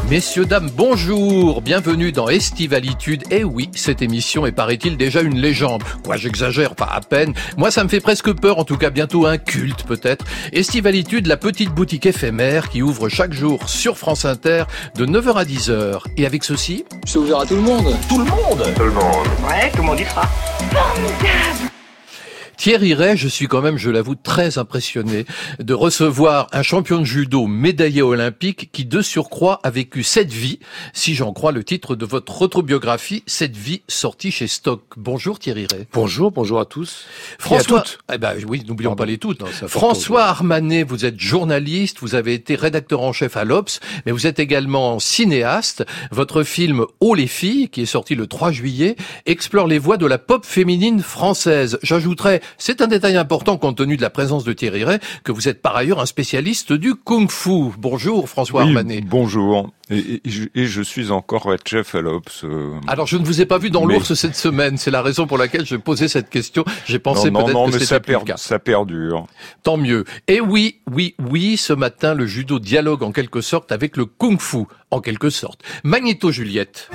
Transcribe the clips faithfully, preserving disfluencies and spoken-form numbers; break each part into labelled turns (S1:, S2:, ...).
S1: Messieurs, dames, bonjour, bienvenue dans Estivalitude. Eh oui, cette émission est, paraît-il, déjà une légende. Quoi, j'exagère, pas à peine. Moi, ça me fait presque peur, en tout cas bientôt un culte peut-être. Estivalitude, la petite boutique éphémère qui ouvre chaque jour sur France Inter de neuf heures à dix heures. Et avec ceci...
S2: C'est ouvert à tout le monde.
S1: Tout le monde
S3: Tout le monde.
S4: Ouais, tout le monde y sera.
S5: Formidable.
S1: Thierry Ray, je suis quand même, je l'avoue, très impressionné de recevoir un champion de judo médaillé olympique qui, de surcroît, a vécu cette vie, si j'en crois le titre de votre autobiographie, cette vie sortie chez Stock. Bonjour Thierry Ray.
S2: Bonjour, bonjour à tous.
S1: François,
S2: Et à toutes.
S1: eh ben oui, n'oublions
S2: Pardon.
S1: pas les toutes.
S2: Non, c'est important.
S1: François Armanet, vous êtes journaliste, vous avez été rédacteur en chef à l'Obs, mais vous êtes également cinéaste. Votre film Oh les filles, qui est sorti le trois juillet, explore les voies de la pop féminine française. J'ajouterais, c'est un détail important compte tenu de la présence de Thierry Ray, que vous êtes par ailleurs un spécialiste du kung-fu. Bonjour François
S3: Oui,
S1: Armanet.
S3: bonjour. Et, et, et, je, et je suis encore head chef à l'Obs. Euh...
S1: Alors je ne vous ai pas vu dans
S3: mais...
S1: l'ours cette semaine, c'est la raison pour laquelle je posais cette question. J'ai pensé
S3: non, non,
S1: peut-être
S3: non,
S1: que
S3: mais
S1: c'était
S3: ça,
S1: plus le
S3: per...
S1: cas.
S3: ça perdure.
S1: Tant mieux. Et oui, oui, oui, ce matin, le judo dialogue en quelque sorte avec le kung-fu, en quelque sorte. Magnéto Juliette.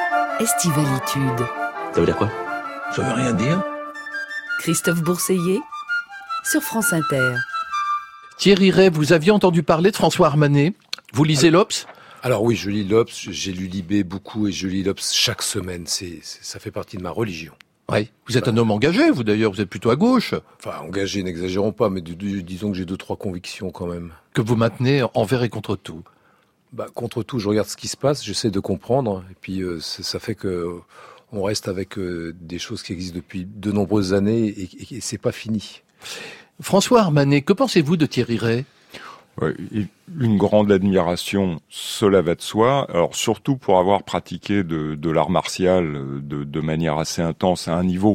S6: Estivalitude.
S7: Ça veut dire quoi? Ça veut rien dire.
S6: Christophe Bourseiller sur France Inter.
S1: Thierry Ray, vous aviez entendu parler de François Armanet? Vous lisez l'Obs?
S2: Alors oui, je lis l'Obs, j'ai lu Libé beaucoup et je lis l'Obs chaque semaine. C'est, c'est, ça fait partie de ma religion.
S1: Oui. Vous êtes un homme engagé, vous d'ailleurs, vous êtes plutôt à gauche.
S2: Enfin, engagé, n'exagérons pas, mais du, du, disons que j'ai deux, trois convictions quand même.
S1: Que vous maintenez envers et contre tout.
S2: Bah, contre tout, je regarde ce qui se passe, j'essaie de comprendre, et puis euh, ça fait que on reste avec euh, des choses qui existent depuis de nombreuses années et, et, et c'est pas fini.
S1: François Armanet, que pensez-vous de Thierry Ray?
S3: Ouais, une grande admiration, cela va de soi. Alors surtout pour avoir pratiqué de, de l'art martial de, de manière assez intense à un niveau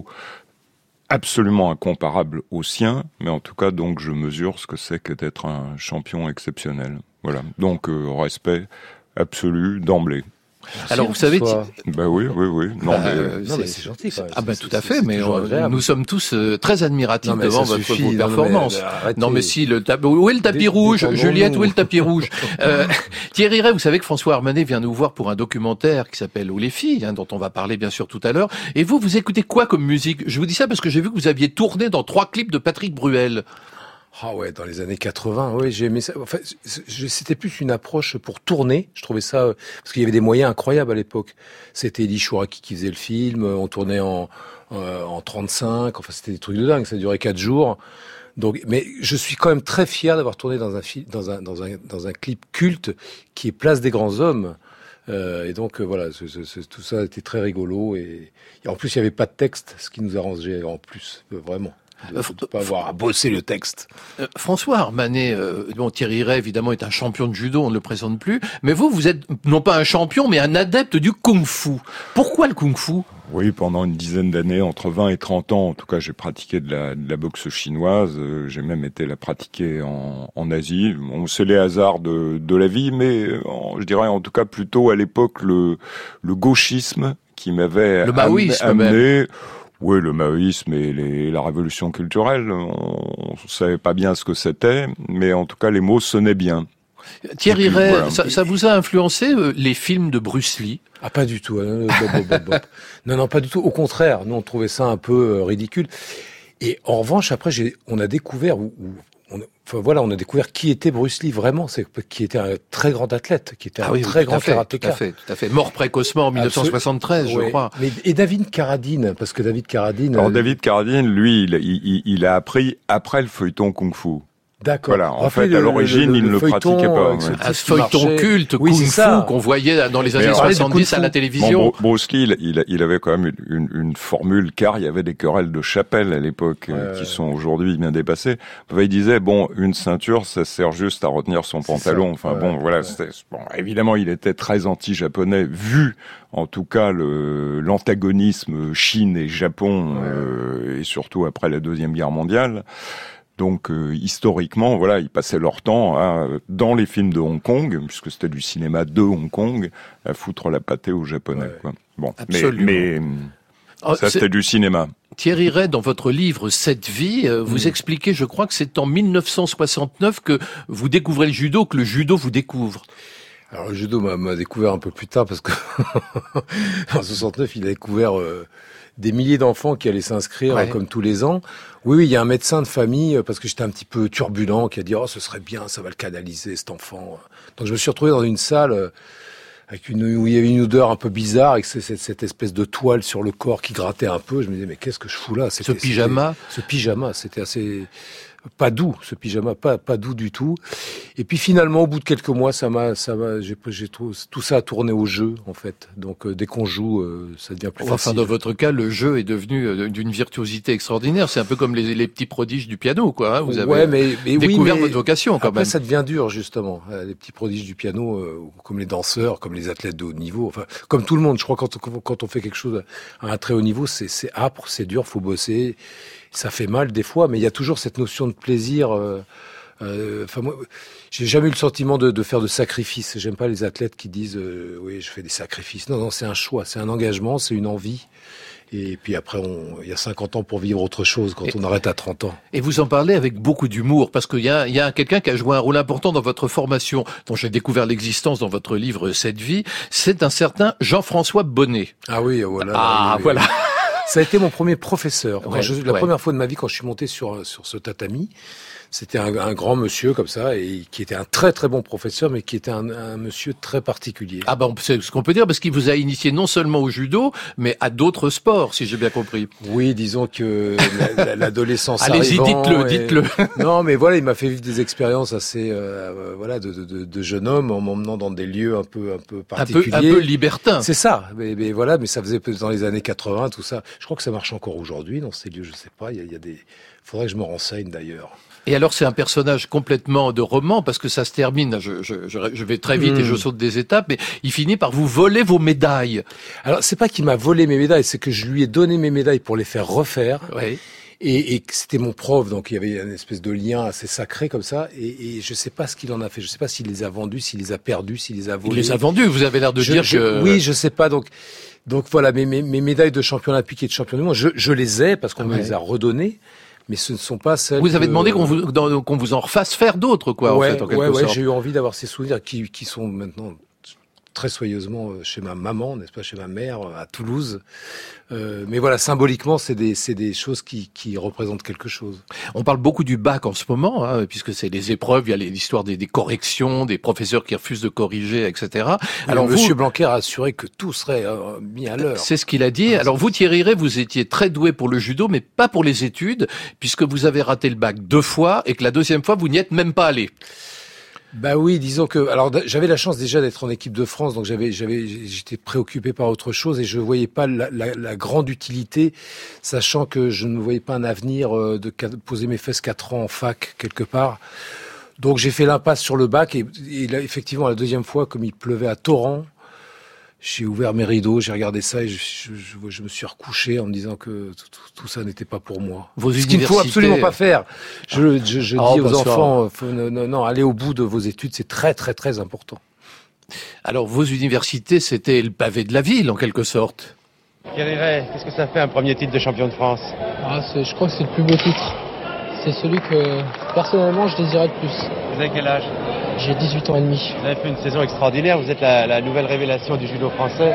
S3: absolument incomparable au sien, mais en tout cas donc je mesure ce que c'est que d'être un champion exceptionnel. Voilà, donc euh, respect absolu d'emblée.
S2: Merci,
S1: Alors vous savez,
S2: François.
S3: Ben oui, oui, oui. Non,
S1: bah,
S3: mais
S1: euh,
S2: Non, mais c'est gentil. Quand même.
S1: Ah ben
S2: C'est-
S1: tout
S2: c'est-
S1: à fait,
S2: c'est
S1: mais
S2: toujours
S1: euh,
S2: agréable.
S1: nous sommes tous euh, très admiratifs
S2: Non, mais
S1: devant
S2: ça
S1: votre
S2: suffit,
S1: vos
S2: non, mais,
S1: performances.
S2: euh, arrêtez.
S1: Non mais si, le tab... où est le tapis
S2: Dé-
S1: rouge,
S2: détendons-nous.
S1: Juliette, où est le tapis rouge? euh, Thierry Ray, vous savez que François Armanet vient nous voir pour un documentaire qui s'appelle Oh les filles, hein, dont on va parler bien sûr tout à l'heure. Et vous, vous écoutez quoi comme musique? Je vous dis ça parce que j'ai vu que vous aviez tourné dans trois clips de Patrick Bruel.
S2: Ah ouais, dans les années quatre-vingts, oui, j'ai aimé ça. Enfin, c'était plus une approche pour tourner. Je trouvais ça parce qu'il y avait des moyens incroyables à l'époque. C'était Elie Chouraki qui faisait le film. On tournait en euh, en trente-cinq. Enfin, c'était des trucs de dingue. Ça durait quatre jours. Donc, mais je suis quand même très fier d'avoir tourné dans un film, dans un dans un dans un clip culte qui est Place des grands hommes. Euh, et donc euh, voilà, ce, ce, ce, tout ça était très rigolo et, et en plus il y avait pas de texte, ce qui nous arrangeait en plus euh, vraiment. De ne pas avoir à bosser le texte.
S1: Euh, François Armanet, euh, bon, Thierry Ray évidemment est un champion de judo, on ne le présente plus, mais vous, vous êtes non pas un champion, mais un adepte du kung-fu. Pourquoi le kung-fu?
S3: oui, pendant une dizaine d'années, entre vingt et trente ans, en tout cas, j'ai pratiqué de la, de la boxe chinoise. Euh, j'ai même été la pratiquer en, en Asie. Bon, c'est les hasards de, de la vie, mais euh, en, je dirais en tout cas plutôt à l'époque le, le gauchisme qui m'avait
S1: Le maoïsme
S3: am- amené.
S1: même.
S3: Oui, le maoïsme et les, la révolution culturelle, on ne savait pas bien ce que c'était, mais en tout cas les mots sonnaient bien.
S1: Thierry
S3: Et puis,
S1: Ray,
S3: voilà.
S1: ça, ça vous a influencé euh, les films de Bruce Lee?
S2: Ah, pas du tout. Euh, bob, bob, bob, bob. Non, non, pas du tout. Au contraire, nous on trouvait ça un peu euh, ridicule. Et en revanche, après, j'ai, on a découvert, ou, ou, on, enfin voilà, on a découvert qui était Bruce Lee vraiment, c'est qui était un très grand athlète, qui était
S1: Ah
S2: un
S1: oui,
S2: très
S1: tout
S2: grand
S1: à fait,
S2: karatéka.
S1: tout à fait, tout à fait. Mort précocement en mille neuf cent soixante-treize, je
S2: Ouais.
S1: crois.
S2: Mais, et David Carradine, parce que David Carradine.
S3: Alors
S2: euh,
S3: David Carradine, lui, il, il, il a appris après le feuilleton kung-fu.
S2: D'accord.
S3: Voilà, en
S2: Rappelez
S3: fait, à l'origine, il ne le
S2: feuilleton,
S3: pratiquait pas,
S2: avec ce
S3: ouais.
S2: type
S1: Un
S2: qui
S1: feuilleton
S2: marchait.
S1: culte,
S2: Oui, c'est
S1: kung-fu,
S2: ça.
S1: qu'on voyait dans les
S3: Mais
S1: années
S3: alors,
S1: soixante-dix à la
S2: kung-fu.
S1: télévision.
S3: Bon, Bru- Bruce Lee, il, il avait quand même une, une, une formule, car il y avait des querelles de chapelle à l'époque, euh,
S2: Ouais,
S3: qui
S2: ouais.
S3: sont aujourd'hui bien dépassées. Enfin, il disait, bon, une ceinture, ça sert juste à retenir son
S2: C'est
S3: pantalon.
S2: ça.
S3: Enfin,
S2: Ouais,
S3: bon, voilà,
S2: ouais.
S3: c'était, bon, évidemment, il était très anti-japonais, vu, en tout cas, le, l'antagonisme Chine et Japon,
S2: Ouais.
S3: euh, et surtout après la Deuxième Guerre mondiale. Donc euh, historiquement, voilà, ils passaient leur temps à, dans les films de Hong Kong, puisque c'était du cinéma de Hong Kong, à foutre la pâtée aux Japonais.
S2: Ouais.
S3: Quoi. Bon,
S1: Absolument.
S3: mais, mais
S1: Oh,
S3: ça
S1: c'est-
S3: c'était du cinéma.
S1: Thierry Ray, dans votre livre Cette vie, euh, vous
S2: Mm.
S1: expliquez, je crois que c'est en mille neuf cent soixante-neuf que vous découvrez le judo, que le judo vous découvre.
S2: Alors le judo m'a, m'a découvert un peu plus tard parce que en soixante-neuf, il a découvert euh, des milliers d'enfants qui allaient s'inscrire
S1: Ouais.
S2: comme tous les ans. Oui, oui, il y a un médecin de famille, parce que j'étais un petit peu turbulent, qui a dit « Oh, ce serait bien, ça va le canaliser, cet enfant. » Donc je me suis retrouvé dans une salle euh, avec une, où il y avait une odeur un peu bizarre, avec cette, cette espèce de toile sur le corps qui grattait un peu. Je me disais « Mais qu'est-ce que je fous là ?»
S1: Ce pyjama.
S2: c'était, Ce pyjama, c'était assez... Pas doux, ce pyjama, pas pas doux du tout. Et puis finalement, au bout de quelques mois, ça m'a, ça m'a, j'ai, j'ai tout, tout ça a tourné au jeu en fait. Donc euh, dès qu'on joue, euh, ça devient plus
S1: Enfin,
S2: facile.
S1: dans votre cas, le jeu est devenu euh, d'une virtuosité extraordinaire. C'est un peu comme les, les petits prodiges du piano, quoi. Hein. Vous avez
S2: ouais, mais, mais
S1: découvert
S2: oui, mais
S1: votre vocation, quand
S2: après,
S1: même.
S2: ça devient dur justement. Euh, Les petits prodiges du piano, euh, comme les danseurs, comme les athlètes de haut niveau, enfin comme tout le monde. Je crois quand on, quand on fait quelque chose à un très haut niveau, c'est, c'est âpre, c'est dur, faut bosser. Ça fait mal des fois, mais il y a toujours cette notion de plaisir. Euh, euh, enfin, moi, j'ai jamais eu le sentiment de, de faire de sacrifices. J'aime pas les athlètes qui disent euh, oui, je fais des sacrifices. Non, non, c'est un choix, c'est un engagement, c'est une envie. Et puis après, on, il y a cinquante ans pour vivre autre chose quand
S1: Et,
S2: on arrête à trente ans.
S1: Et vous en parlez avec beaucoup d'humour, parce qu'il y a, il y a quelqu'un qui a joué un rôle important dans votre formation, dont j'ai découvert l'existence dans votre livre Cette vie. C'est un certain Jean-François Bonnet.
S2: Ah oui, voilà.
S1: Ah,
S2: oui, oui,
S1: voilà.
S2: oui. Ça a été mon premier professeur. Quand
S1: Ouais,
S2: je, la
S1: ouais.
S2: première fois de ma vie, quand je suis monté sur sur ce tatami, c'était un, un grand monsieur comme ça, et qui était un très très bon professeur, mais qui était un, un monsieur très particulier.
S1: Ah ben, c'est ce qu'on peut dire, parce qu'il vous a initié non seulement au judo, mais à d'autres sports, si j'ai bien compris.
S2: Oui, disons que la- la- l'adolescence
S1: Allez-y,
S2: arrivant
S1: dites-le,
S2: et-
S1: dites-le.
S2: Non, mais voilà, il m'a fait vivre des expériences assez, euh, voilà, de, de, de, de jeune homme, en m'emmenant dans des lieux un peu, un peu
S1: Un peu,
S2: particuliers.
S1: un peu libertin.
S2: C'est ça, mais, mais voilà, mais ça faisait peut-être dans les années quatre-vingts, tout ça. Je crois que ça marche encore aujourd'hui dans ces lieux, je sais pas. Il y a, il y a des, faudrait que je me renseigne d'ailleurs.
S1: Et alors, c'est un personnage complètement de roman, parce que ça se termine, je, je, je, je vais très vite
S2: Mm.
S1: et je saute des étapes, mais il finit par vous voler vos médailles.
S2: Alors, c'est pas qu'il m'a volé mes médailles, c'est que je lui ai donné mes médailles pour les faire refaire.
S1: Oui.
S2: Et, et que c'était mon prof, donc il y avait une espèce de lien assez sacré comme ça. Et, et je sais pas ce qu'il en a fait. Je sais pas s'il les a vendus, s'il les a perdus, s'il les a
S1: Il
S2: volés.
S1: les a vendus, vous avez l'air de
S2: Je-
S1: dire
S2: je-
S1: que...
S2: Oui, je sais pas. Donc, donc voilà, mes, mes, mes médailles de champion olympique et de champion du monde, je, je les ai parce qu'on
S1: Ah
S2: me
S1: ouais.
S2: les a redonnées. Mais ce ne sont pas celles.
S1: Vous avez
S2: que-
S1: demandé qu'on vous, dans- qu'on vous en refasse faire d'autres, quoi,
S2: ouais,
S1: en fait, en quelque
S2: ouais, ouais,
S1: sorte.
S2: j'ai eu envie d'avoir ces souvenirs qui, qui sont maintenant très soigneusement chez ma maman, n'est-ce pas, chez ma mère, à Toulouse. Euh, mais voilà, symboliquement, c'est des, c'est des choses qui, qui représentent quelque chose.
S1: On parle beaucoup du bac en ce moment, hein, puisque c'est les épreuves, il y a les- l'histoire des, des corrections, des professeurs qui refusent de corriger, et cetera.
S2: Alors,
S1: Alors
S2: Monsieur
S1: vous,
S2: Blanquer a assuré que tout serait euh, mis à l'heure.
S1: c'est ce qu'il a dit. Alors vous, Thierry Rey, vous étiez très doué pour le judo, mais pas pour les études, puisque vous avez raté le bac deux fois et que la deuxième fois, vous n'y êtes même pas allé.
S2: Bah oui, disons que alors d- j'avais la chance déjà d'être en équipe de France, donc j'avais j'avais j'étais préoccupé par autre chose et je voyais pas la, la, la grande utilité, sachant que je ne voyais pas un avenir euh, de qua- poser mes fesses quatre ans en fac quelque part. Donc j'ai fait l'impasse sur le bac et, et là, effectivement la deuxième fois, comme il pleuvait à torrent, j'ai ouvert mes rideaux, j'ai regardé ça et je, je, je- je me suis recouché en me disant que tout, tout- tout ça n'était pas pour moi.
S1: Vos
S2: Ce qu'il ne faut
S1: universités-
S2: absolument pas faire. Je, je, je
S1: Ah,
S2: dis
S1: bah,
S2: aux
S1: ça-
S2: enfants, euh, faut- non, non, non, allez au bout de vos études, c'est très très très important.
S1: Alors vos universités, c'était le pavé de la ville, en quelque sorte.
S4: Thierry Rey, qu'est-ce que ça fait un premier titre de champion de France?
S5: Ah, c'est- je crois que c'est le plus beau titre. C'est celui que, personnellement, je désirais le plus.
S4: Vous avez quel âge?
S5: J'ai dix-huit ans et demi.
S4: Vous avez fait une saison extraordinaire, vous êtes la, la nouvelle révélation du judo français.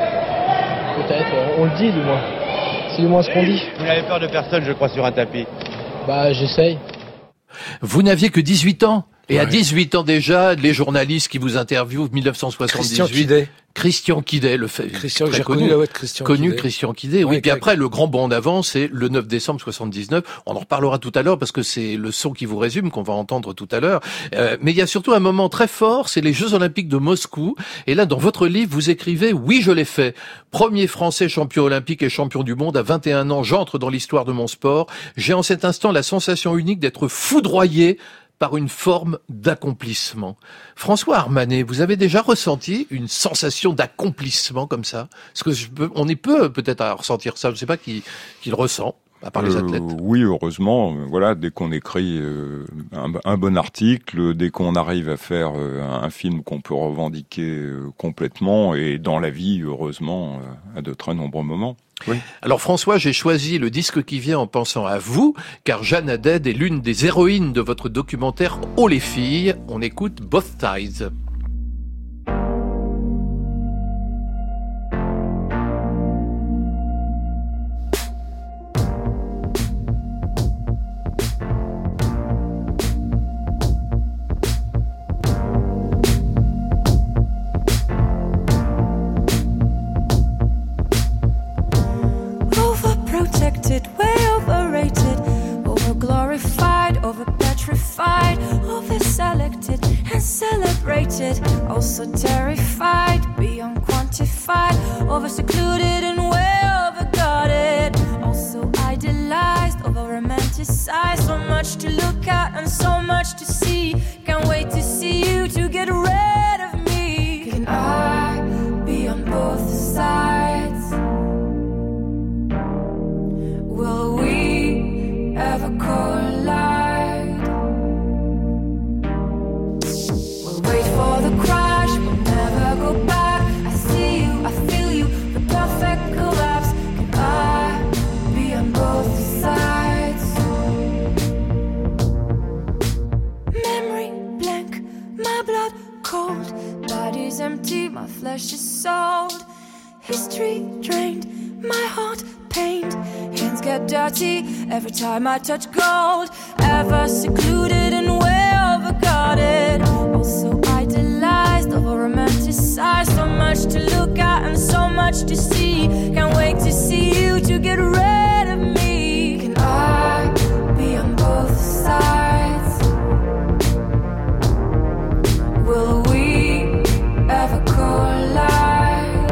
S5: Peut-être, on le dit du moins. C'est du moins ce qu'on dit.
S4: Vous n'avez peur de personne, je crois, sur un tapis.
S5: Bah, j'essaye.
S1: Vous n'aviez que dix-huit ans. Et à
S2: Ouais.
S1: dix-huit ans déjà, les journalistes qui vous interviewent, mille neuf cent soixante-dix-huit.
S2: Christian Quidet.
S1: Christian Quidet, le fait.
S2: Christian,
S1: très
S2: j'ai reconnu la voix de Christian
S1: Connu
S2: Quidet.
S1: Christian Quidet, oui.
S2: Ouais,
S1: Puis
S2: qui-
S1: après, le grand bond en avant, c'est le neuf décembre soixante-dix-neuf. On en reparlera tout à l'heure parce que c'est le son qui vous résume qu'on va entendre tout à l'heure. Euh, mais il y a surtout un moment très fort, c'est les Jeux Olympiques de Moscou. Et là, dans votre livre, vous écrivez « Oui, je l'ai fait. Premier Français champion olympique et champion du monde à vingt et un ans, j'entre dans l'histoire de mon sport. J'ai en cet instant la sensation unique d'être foudroyé par une forme d'accomplissement. » François Armanet, vous avez déjà ressenti une sensation d'accomplissement comme ça? Parce que je peux, on est peu peut-être à ressentir ça, je ne sais pas qui, qui le ressent, à part les
S3: Euh,
S1: athlètes.
S3: Oui, heureusement. euh, Voilà, dès qu'on écrit euh, un, un bon article, dès qu'on arrive à faire euh, un film qu'on peut revendiquer euh, complètement, et dans la vie, heureusement, euh, à de très nombreux moments. Oui.
S1: Alors François, j'ai choisi le disque qui vient en pensant à vous, car Jeanne Haddad est l'une des héroïnes de votre documentaire Oh les filles. On écoute Both Sides.
S8: also terrified, beyond quantified, over-secluded and way over-guarded, also idealized, over-romanticized, so much to look at and so much to see, can't wait to see you, to get rid of me. Can I be on both sides? Will we ever collide? We'll wait for the crash, we'll never go back. I see you, I feel you, the perfect collapse. Can I be on both sides? Memory blank, my blood cold, body's empty, my flesh is sold. History drained, my heart pained, hands get dirty every time I touch gold. Ever secluded and way over-guarded, also idealized, over-romanticized, so much to look at and so much to see, can't wait to see you, to get rid of me. Can I be on both sides? Will we ever collide?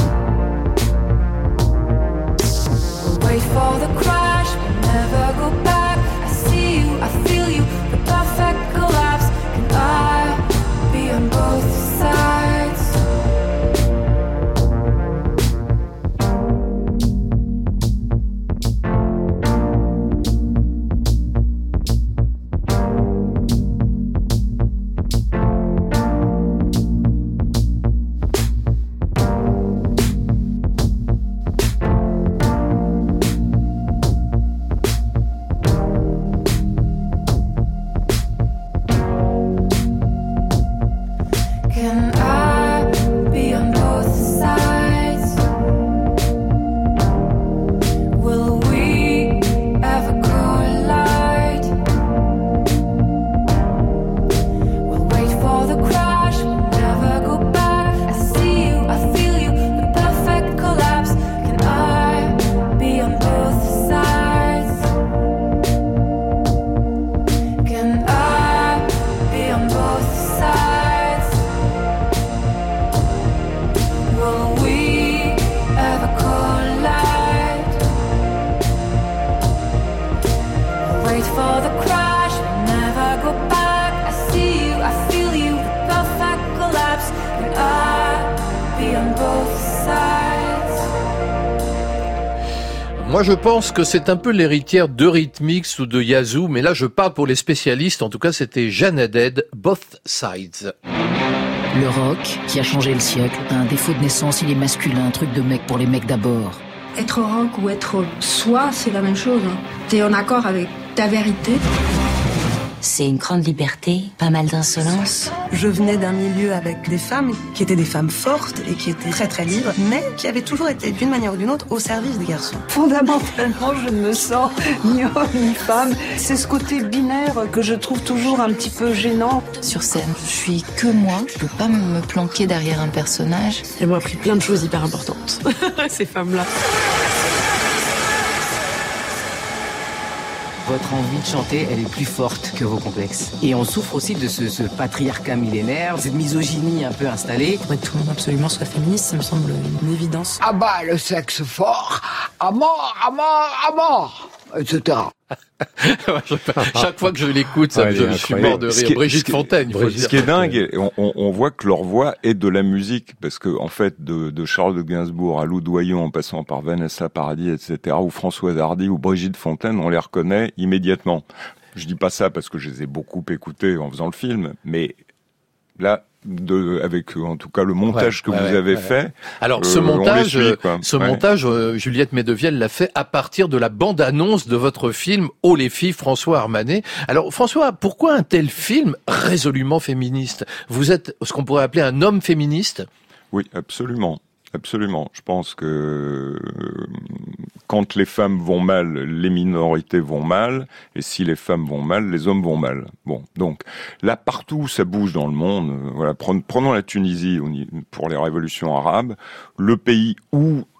S8: Wait for the crash, we'll never go back. I see you, I feel you, the perfect collapse. Can I be on both sides? Can I be on both sides? Will we ever collide? We'll wait for the crash, we'll never go back. I see you, I feel you, the perfect collapse. Can I be on both sides? Can I be on both sides? Will we ever collide? Wait for the crash, we'll never go back. I see you, I feel you, the perfect collapse. Can I be on both sides?
S1: Moi, je pense que c'est un peu l'héritière d'Eurythmics ou de Yazoo, mais là, je parle pour les spécialistes. En tout cas, c'était Jeanne Haddad, Both Sides.
S9: Le rock, qui a changé le siècle, a un défaut de naissance, il est masculin, un truc de mec pour les mecs d'abord.
S10: Être rock ou être soi, c'est la même chose. T'es en accord avec ta vérité.
S11: C'est une grande liberté, pas mal d'insolence.
S12: Je venais d'un milieu avec des femmes qui étaient des femmes fortes et qui étaient très très libres, mais qui avaient toujours été d'une manière ou d'une autre au service des garçons.
S13: Fondamentalement, je ne me sens ni homme ni femme. C'est ce côté binaire que je trouve toujours un petit peu gênant.
S14: Sur scène, je suis que moi. Je peux pas me planquer derrière un personnage.
S15: Elles m'ont appris plein de choses hyper importantes, ces femmes-là.
S16: Votre envie de chanter, elle est plus forte que vos complexes. Et on souffre aussi de ce, ce patriarcat millénaire, cette misogynie un peu installée.
S15: Faudrait que tout le monde absolument soit féministe, ça me semble une évidence.
S17: Ah bah, le sexe fort, à mort, à mort, à mort, et cetera.
S1: Chaque fois que je l'écoute, ça, ouais, je, je suis mort de rire. Est, Brigitte
S3: ce
S1: Fontaine.
S3: Il faut ce dire. qui est dingue, on, on, on voit que leur voix est de la musique, parce que en fait, de, de Charles de Gainsbourg à Lou Doyon, en passant par Vanessa Paradis, et cetera, ou Françoise Hardy, ou Brigitte Fontaine, on les reconnaît immédiatement. Je dis pas ça parce que je les ai beaucoup écoutés en faisant le film, mais là, de, avec en tout cas le montage ouais, que ouais, vous avez ouais, fait.
S1: Alors ce euh, montage, suit, ce
S3: ouais.
S1: montage, euh, Juliette Medevielle l'a fait à partir de la bande-annonce de votre film Oh les filles, François Armanet. Alors François, pourquoi un tel film résolument féministe? Vous êtes ce qu'on pourrait appeler un homme féministe?
S3: Oui, absolument. Absolument. Je pense que quand les femmes vont mal, les minorités vont mal, et si les femmes vont mal, les hommes vont mal. Bon, donc là partout ça bouge dans le monde. Voilà, prenons la Tunisie pour les révolutions arabes, le pays où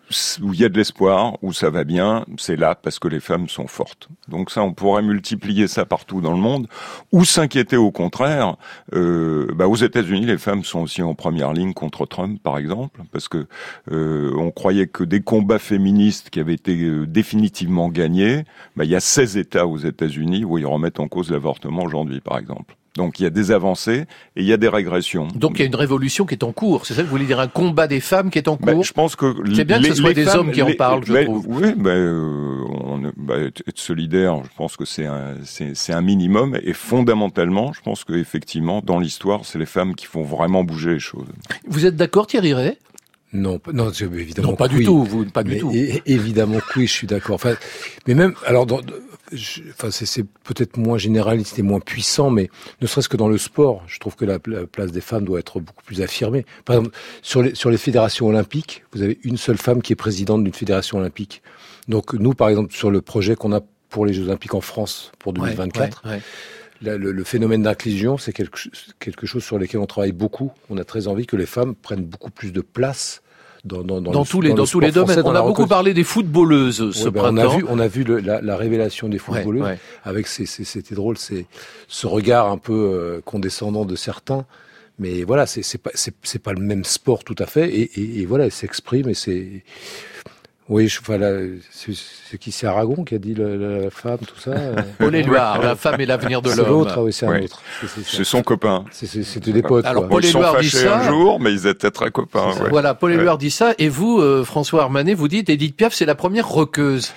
S3: où il y a de l'espoir, où ça va bien, c'est là parce que les femmes sont fortes. Donc ça, on pourrait multiplier ça partout dans le monde, ou s'inquiéter au contraire. Euh, bah aux États-Unis, les femmes sont aussi en première ligne contre Trump, par exemple, parce que euh, on croyait que des combats féministes qui avaient été euh, définitivement gagnés, bah il y a seize États aux États-Unis où ils remettent en cause l'avortement aujourd'hui, par exemple. Donc il y a des avancées et il y a des régressions.
S1: Donc il y a une révolution qui est en cours. C'est ça que vous voulez dire, un combat des femmes qui est en cours.
S3: Bah, je pense que
S1: c'est bien
S3: les,
S1: que ce soit des
S3: femmes,
S1: hommes qui
S3: les,
S1: en parlent, je
S3: bah,
S1: trouve.
S3: Oui, bah, euh, on, bah, être solidaire, je pense que c'est un, c'est, c'est un minimum. Et fondamentalement, je pense que effectivement, dans l'histoire, c'est les femmes qui font vraiment bouger les choses. Vous
S1: êtes d'accord, Thierry Ray?
S2: Non, non, évidemment.
S1: Non, pas
S2: que
S1: du
S2: oui.
S1: tout. Vous, pas du
S2: mais,
S1: tout.
S2: Et, évidemment que oui, je suis d'accord. Enfin, mais même, alors, dans, je, enfin, c'est, c'est peut-être moins généraliste et moins puissant, mais ne serait-ce que dans le sport, je trouve que la, la place des femmes doit être beaucoup plus affirmée. Par exemple, sur les, sur les fédérations olympiques, vous avez une seule femme qui est présidente d'une fédération olympique. Donc, nous, par exemple, sur le projet qu'on a pour les Jeux olympiques en France pour deux mille vingt-quatre, ouais, ouais, ouais. La, le, le phénomène d'inclusion, c'est quelque, quelque chose sur lequel on travaille beaucoup. On a très envie que les femmes prennent beaucoup plus de place Dans, dans, dans,
S1: dans
S2: le,
S1: tous les,
S2: dans
S1: dans tous les domaines. On a beaucoup parlé des footballeuses
S2: ouais,
S1: ce
S2: ben
S1: printemps.
S2: On a vu, on a vu le, la, la révélation des footballeuses ouais, ouais. avec ces, ces, c'était drôle, c'est ce regard un peu euh, condescendant de certains. Mais voilà, c'est, c'est pas, c'est, c'est pas le même sport tout à fait. Et, et, et voilà, elle s'exprime et c'est. Oui, je, enfin, là, c'est, c'est qui, c'est Aragon qui a dit la, la, la femme, tout ça.
S1: Paul Éluard, la femme est l'avenir de
S2: c'est
S1: l'homme.
S2: C'est l'autre, oui, c'est un
S3: ouais.
S2: autre.
S3: C'est, c'est, c'est son copain.
S2: C'est, c'est, c'était des potes.
S1: Alors,
S2: quoi.
S1: Paul
S3: Ils sont
S1: fâchés
S3: dit ça,
S1: un
S3: jour, mais ils étaient très copains. Ouais.
S1: Voilà, Paul Éluard
S3: ouais.
S1: dit ça. Et vous, euh, François Armanet, vous dites, Édith Piaf, c'est la première roqueuse.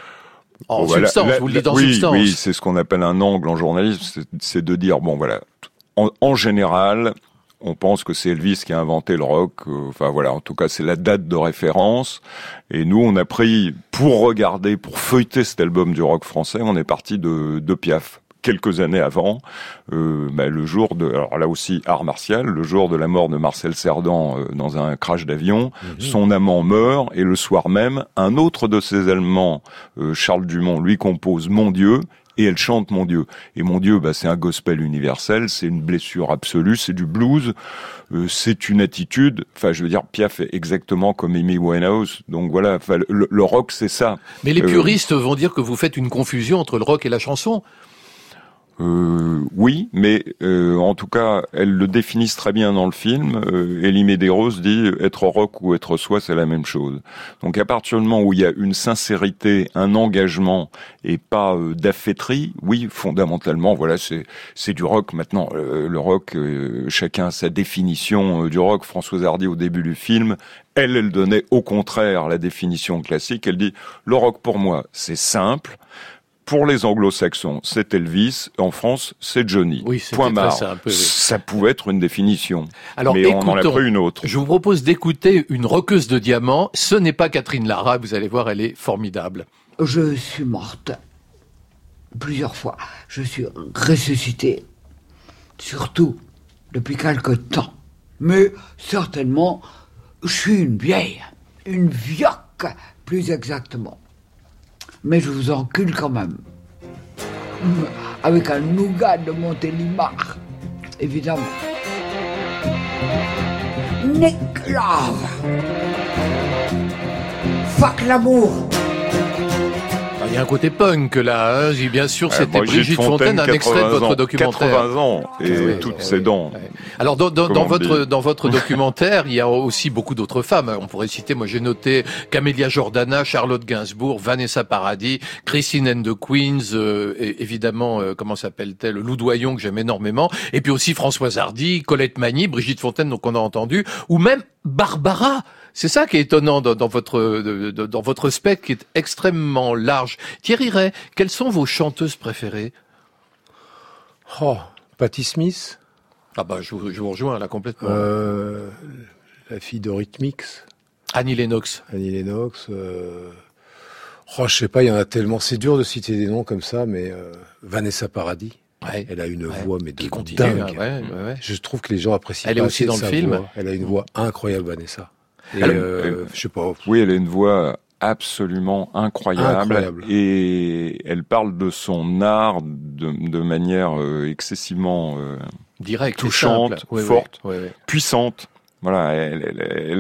S1: En
S3: bon,
S1: substance,
S3: voilà, la,
S1: vous le dites en
S3: oui,
S1: substance.
S3: Oui, c'est ce qu'on appelle un angle en journalisme, c'est, c'est de dire, bon voilà, en, en général, on pense que c'est Elvis qui a inventé le rock. Euh, enfin voilà, en tout cas, c'est la date de référence. Et nous, on a pris, pour regarder, pour feuilleter cet album du rock français, on est parti de, de Piaf. Quelques années avant, euh, bah, le jour de, alors là aussi art martial, le jour de la mort de Marcel Cerdan euh, dans un crash d'avion, mmh. son amant meurt et le soir même, un autre de ses Allemands, euh, Charles Dumont, lui compose Mon Dieu. Et elle chante Mon Dieu. Et Mon Dieu, bah, c'est un gospel universel, c'est une blessure absolue, c'est du blues, euh, c'est une attitude. Enfin, je veux dire, Piaf est exactement comme Amy Winehouse. Donc voilà, enfin, le, le rock, c'est ça.
S1: Mais les puristes euh, vont dire que vous faites une confusion entre le rock et la chanson.
S3: Euh, oui, mais euh, en tout cas, elles le définissent très bien dans le film. Euh, Elie Medeiros dit « être rock ou être soi, c'est la même chose ». Donc à partir du moment où il y a une sincérité, un engagement et pas euh, d'affêterie, oui, fondamentalement, voilà, c'est c'est du rock. Maintenant, euh, le rock, euh, chacun a sa définition euh, du rock. Françoise Hardy, au début du film, elle, elle donnait au contraire la définition classique. Elle dit « le rock pour moi, c'est simple ». Pour les anglo-saxons, c'est Elvis. En France, c'est Johnny.
S1: Oui, c'était
S3: Point barre.
S1: Simple, oui.
S3: Ça pouvait être une définition.
S1: Alors,
S3: mais
S1: écoutons,
S3: on en a pris une autre.
S1: Je vous propose d'écouter une rockeuse de diamants. Ce n'est pas Catherine Lara. Vous allez voir, elle est formidable.
S17: Je suis morte plusieurs fois. Je suis ressuscitée, surtout depuis quelque temps. Mais certainement, je suis une vieille, une vioque, plus exactement. Mais je vous encule quand même. Avec un nougat de Montélimar, évidemment. Nick Love. Fuck l'amour.
S1: Il y a un côté punk là, hein. Bien sûr, c'était
S3: ouais,
S1: Brigitte Fontaine, Fontaine un extrait de votre
S3: ans,
S1: documentaire.
S3: quatre-vingts ans et
S1: oui,
S3: toutes
S1: oui,
S3: ses
S1: oui,
S3: dents.
S1: Oui. Alors dans, dans, dans votre dans votre documentaire, il y a aussi beaucoup d'autres femmes. On pourrait citer, moi j'ai noté Camélia Jordana, Charlotte Gainsbourg, Vanessa Paradis, Christine and the Queens, euh, et évidemment euh, comment s'appelle-t-elle, Lou Doyon que j'aime énormément, et puis aussi Françoise Hardy, Colette Magny, Brigitte Fontaine donc on a entendu, ou même Barbara. C'est ça qui est étonnant dans, dans votre dans votre spectre qui est extrêmement large. Thierry Ray, quelles sont vos chanteuses préférées?
S2: Oh, Patti Smith.
S1: Ah bah je vous, je vous rejoins là complètement.
S2: Euh, la fille de Rhythmix.
S1: Annie Lennox.
S2: Annie Lennox. Euh... Oh, je sais pas, il y en a tellement. C'est dur de citer des noms comme ça, mais euh, Vanessa Paradis.
S1: Ouais,
S2: elle a une
S1: ouais,
S2: voix mais de
S1: qui continue,
S2: dingue.
S1: Hein, ouais, ouais, ouais.
S2: Je trouve que les gens apprécient.
S1: Elle est aussi dans le film.
S2: Voix. Elle a une voix incroyable, Vanessa. Et
S3: elle,
S2: euh,
S3: elle,
S2: je sais pas.
S3: Oui, elle a une voix absolument incroyable,
S2: incroyable.
S3: Et elle parle de son art de, de manière euh, excessivement euh,
S1: directe,
S3: touchante,
S1: oui,
S3: forte,
S1: oui, oui, oui.
S3: puissante. Voilà, elle, elle, elle a une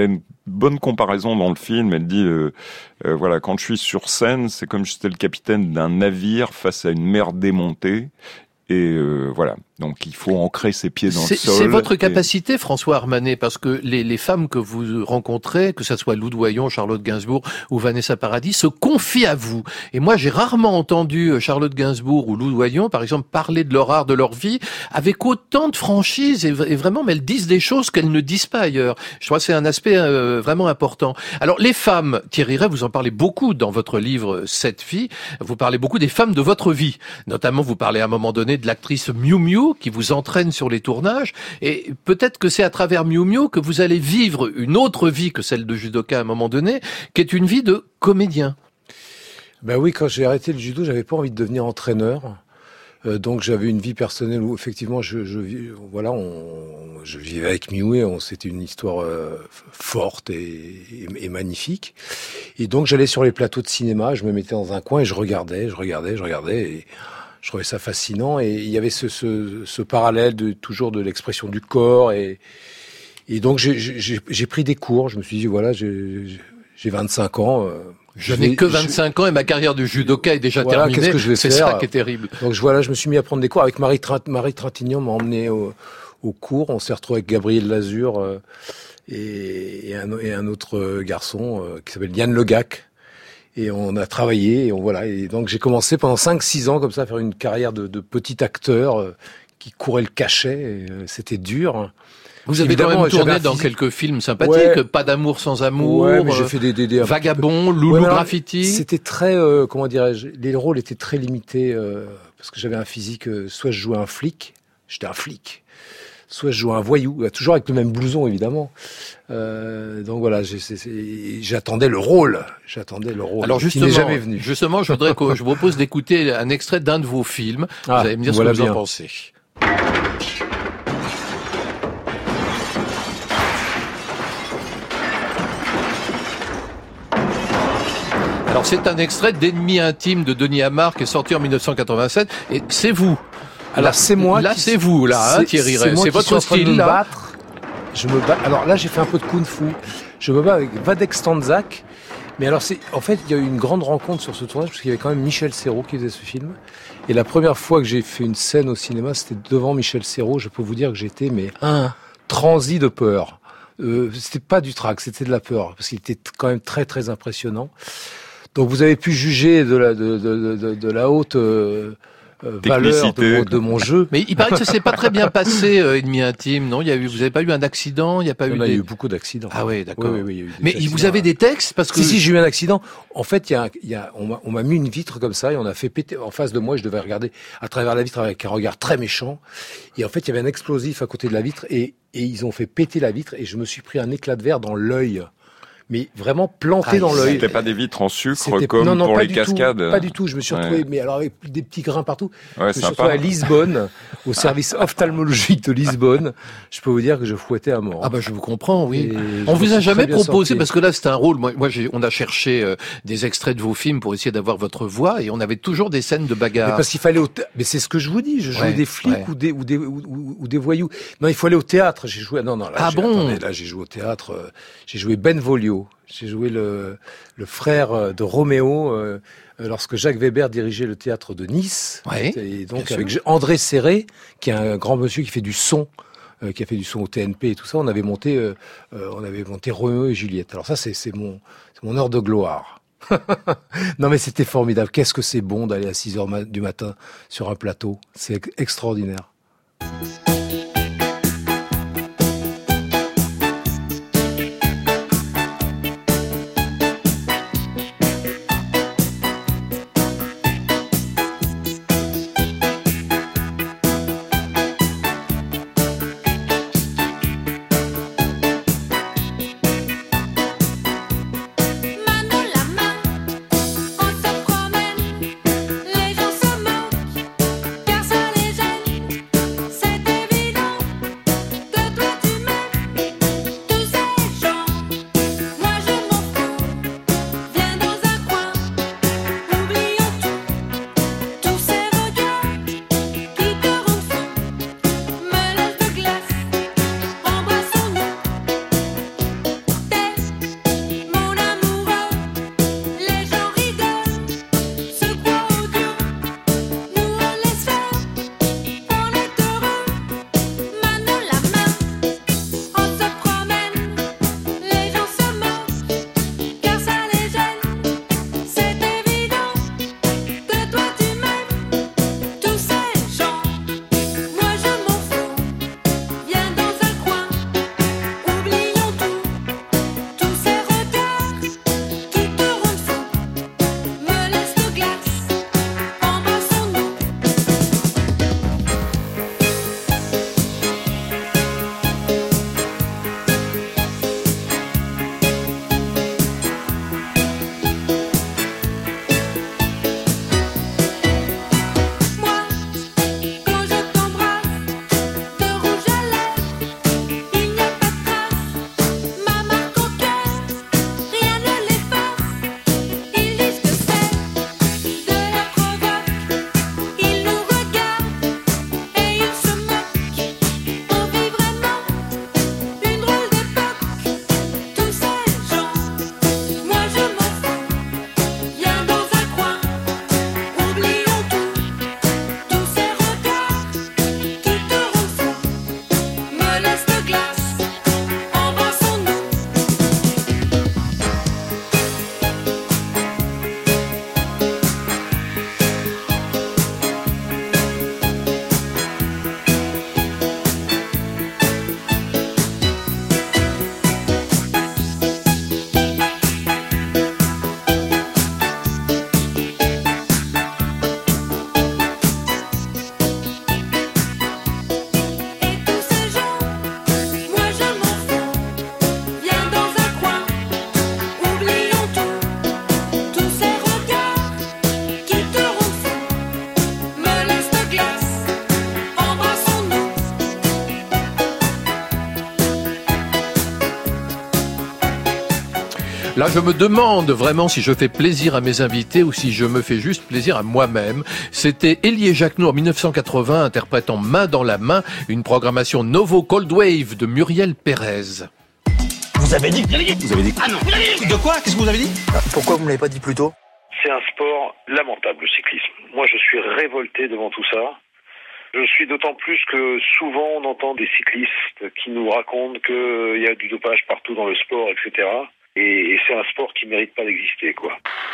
S3: bonne comparaison dans le film. Elle dit, euh, euh, voilà, quand je suis sur scène, c'est comme si j'étais le capitaine d'un navire face à une mer démontée. Et euh, voilà, donc il faut ancrer ses pieds dans
S1: c'est,
S3: le sol.
S1: C'est votre
S3: et...
S1: capacité, François Armanet, parce que les, les femmes que vous rencontrez, que ça soit Lou Doyon, Charlotte Gainsbourg ou Vanessa Paradis, se confient à vous. Et moi, j'ai rarement entendu Charlotte Gainsbourg ou Lou Doyon, par exemple, parler de leur art, de leur vie, avec autant de franchise et, et vraiment, mais elles disent des choses qu'elles ne disent pas ailleurs. Je crois que c'est un aspect euh, vraiment important. Alors, les femmes, Thierry Ray, vous en parlez beaucoup dans votre livre Sept filles. Vous parlez beaucoup des femmes de votre vie. Notamment, vous parlez à un moment donné de l'actrice Miu Miu qui vous entraîne sur les tournages, et peut-être que c'est à travers Miu Miu que vous allez vivre une autre vie que celle de judoka à un moment donné, qui est une vie de comédien.
S2: Ben oui, quand j'ai arrêté le judo, j'avais pas envie de devenir entraîneur. Euh, donc j'avais une vie personnelle où effectivement je, je voilà, on, je vivais avec Miu et on, c'était une histoire euh, forte et, et, et magnifique. Et donc j'allais sur les plateaux de cinéma, je me mettais dans un coin et je regardais, je regardais, je regardais. Et je trouvais ça fascinant, et il y avait ce, ce, ce parallèle de toujours de l'expression du corps, et, et donc j'ai, j'ai, j'ai pris des cours. Je me suis dit voilà, j'ai, j'ai vingt-cinq ans. Euh,
S1: je n'ai que vingt-cinq je... ans et ma carrière de judoka est déjà
S2: voilà,
S1: terminée.
S2: Qu'est-ce que je vais
S1: C'est
S2: faire
S1: ça qui est terrible.
S2: Donc voilà, je me suis mis à prendre des cours avec Marie, Trint, Marie Trintignant, m'a emmené au, au cours. On s'est retrouvé avec Gabriel Lazur euh, et, et, un, et un autre garçon euh, qui s'appelle Yann Legac. Et on a travaillé, et on, voilà. Et donc j'ai commencé pendant cinq six ans comme ça à faire une carrière de, de petit acteur euh, qui courait le cachet. Et, euh, c'était dur.
S1: Vous avez quand même tourné dans quelques films sympathiques, ouais. Pas d'amour sans amour,
S2: ouais, mais j'ai fait des, des, des
S1: Vagabond, Loulou ouais, Graffiti.
S2: C'était très, euh, comment dirais-je, les rôles étaient très limités euh, parce que j'avais un physique. Euh, soit je jouais un flic, j'étais un flic. Soit je jouais un voyou, toujours avec le même blouson évidemment. Euh, donc voilà, j'ai, c'est, c'est, j'attendais le rôle, j'attendais le rôle.
S1: Alors justement,
S2: qui n'est jamais venu.
S1: Justement, je voudrais que je vous propose d'écouter un extrait d'un de vos films. Ah, vous allez me dire voilà ce que vous bien. en pensez. Alors c'est un extrait d'Ennemi intime de Denis Amar qui est sorti en dix-neuf cent quatre-vingt-sept, et c'est vous.
S2: Alors là, c'est moi.
S1: Là,
S2: qui...
S1: c'est vous, là, hein, Thierry Ray. C'est, c'est votre style, là.
S2: Battre. Je me bats. Alors là, j'ai fait un peu de kung-fu. Je me bats avec Vadek Stanczak. Mais alors, c'est, en fait, il y a eu une grande rencontre sur ce tournage parce qu'il y avait quand même Michel Serrault qui faisait ce film. Et la première fois que j'ai fait une scène au cinéma, c'était devant Michel Serrault. Je peux vous dire que j'étais, mais un transi de peur. Euh, c'était pas du trac, c'était de la peur parce qu'il était quand même très très impressionnant. Donc vous avez pu juger de la de de de, de la haute. Euh, Euh, valeur de mon, de mon jeu.
S1: Mais il paraît que ça s'est pas très bien passé, euh, Ennemi intime, non? Il y a eu, vous avez pas eu un accident? Il y a pas
S2: il y
S1: eu
S2: a des...
S1: eu
S2: beaucoup d'accidents.
S1: Ah oui, d'accord.
S2: Oui, oui, oui, il y a eu des
S1: Mais
S2: accidents.
S1: Vous avez des textes parce que
S2: si si j'ai eu un accident. En fait, il y a, il y a, on m'a, on m'a mis une vitre comme ça et on a fait péter en face de moi. Je devais regarder à travers la vitre avec un regard très méchant. Et en fait, il y avait un explosif à côté de la vitre et et ils ont fait péter la vitre et je me suis pris un éclat de verre dans l'œil. Mais vraiment planté ah, dans l'œil.
S3: C'était pas des vitres en sucre c'était... comme non, non, pour les cascades.
S2: Tout, pas du tout. Je me suis retrouvé, ouais. mais alors avec des petits grains partout.
S3: Ouais,
S2: je me suis retrouvé à Lisbonne, au service ophtalmologique de Lisbonne. Je peux vous dire que je fouettais à mort.
S1: Ah bah je vous comprends, oui. On vous a jamais proposé, parce que là c'est un rôle. Moi, moi j'ai, on a cherché euh, des extraits de vos films pour essayer d'avoir votre voix, et on avait toujours des scènes de bagarre.
S2: Mais parce qu'il fallait. Au th... Mais c'est ce que je vous dis. Je jouais ouais, des flics ouais. ou des ou des ou, ou, ou des voyous. Non, il faut aller au théâtre. J'ai joué. Non, non. Là,
S1: ah
S2: j'ai...
S1: bon.
S2: Attendez, là, j'ai joué au théâtre. Euh, j'ai joué Benvolio. J'ai joué le, le frère de Roméo euh, lorsque Jacques Weber dirigeait le théâtre de Nice.
S1: Ouais,
S2: et donc avec sûr. André Serré, qui est un grand monsieur qui fait du son, euh, qui a fait du son au T N P et tout ça. On avait monté, euh, euh, on avait monté Roméo et Juliette. Alors ça, c'est, c'est mon, c'est mon heure de gloire. Non mais c'était formidable. Qu'est-ce que c'est bon d'aller à six heures du matin sur un plateau. C'est extraordinaire.
S8: Les gens se moquent, car ça les gêne. C'était
S1: Là, je me demande vraiment si je fais plaisir à mes invités ou si je me fais juste plaisir à moi-même. C'était Elie Jacquenot en mille neuf cent quatre-vingts interprétant Main dans la main, une programmation Novo Cold Wave de Muriel Pérez.
S18: Vous avez dit que vous avez dit Vous avez dit Ah non, vous avez dit De quoi Qu'est-ce que vous avez dit
S19: Pourquoi vous ne l'avez pas dit plus tôt?
S20: C'est un sport lamentable, le cyclisme. Moi, je suis révolté devant tout ça. Je suis d'autant plus que souvent on entend des cyclistes qui nous racontent qu'il y a du dopage partout dans le sport, et cetera. Et, et c'est un sport qui mérite pas d'exister, quoi.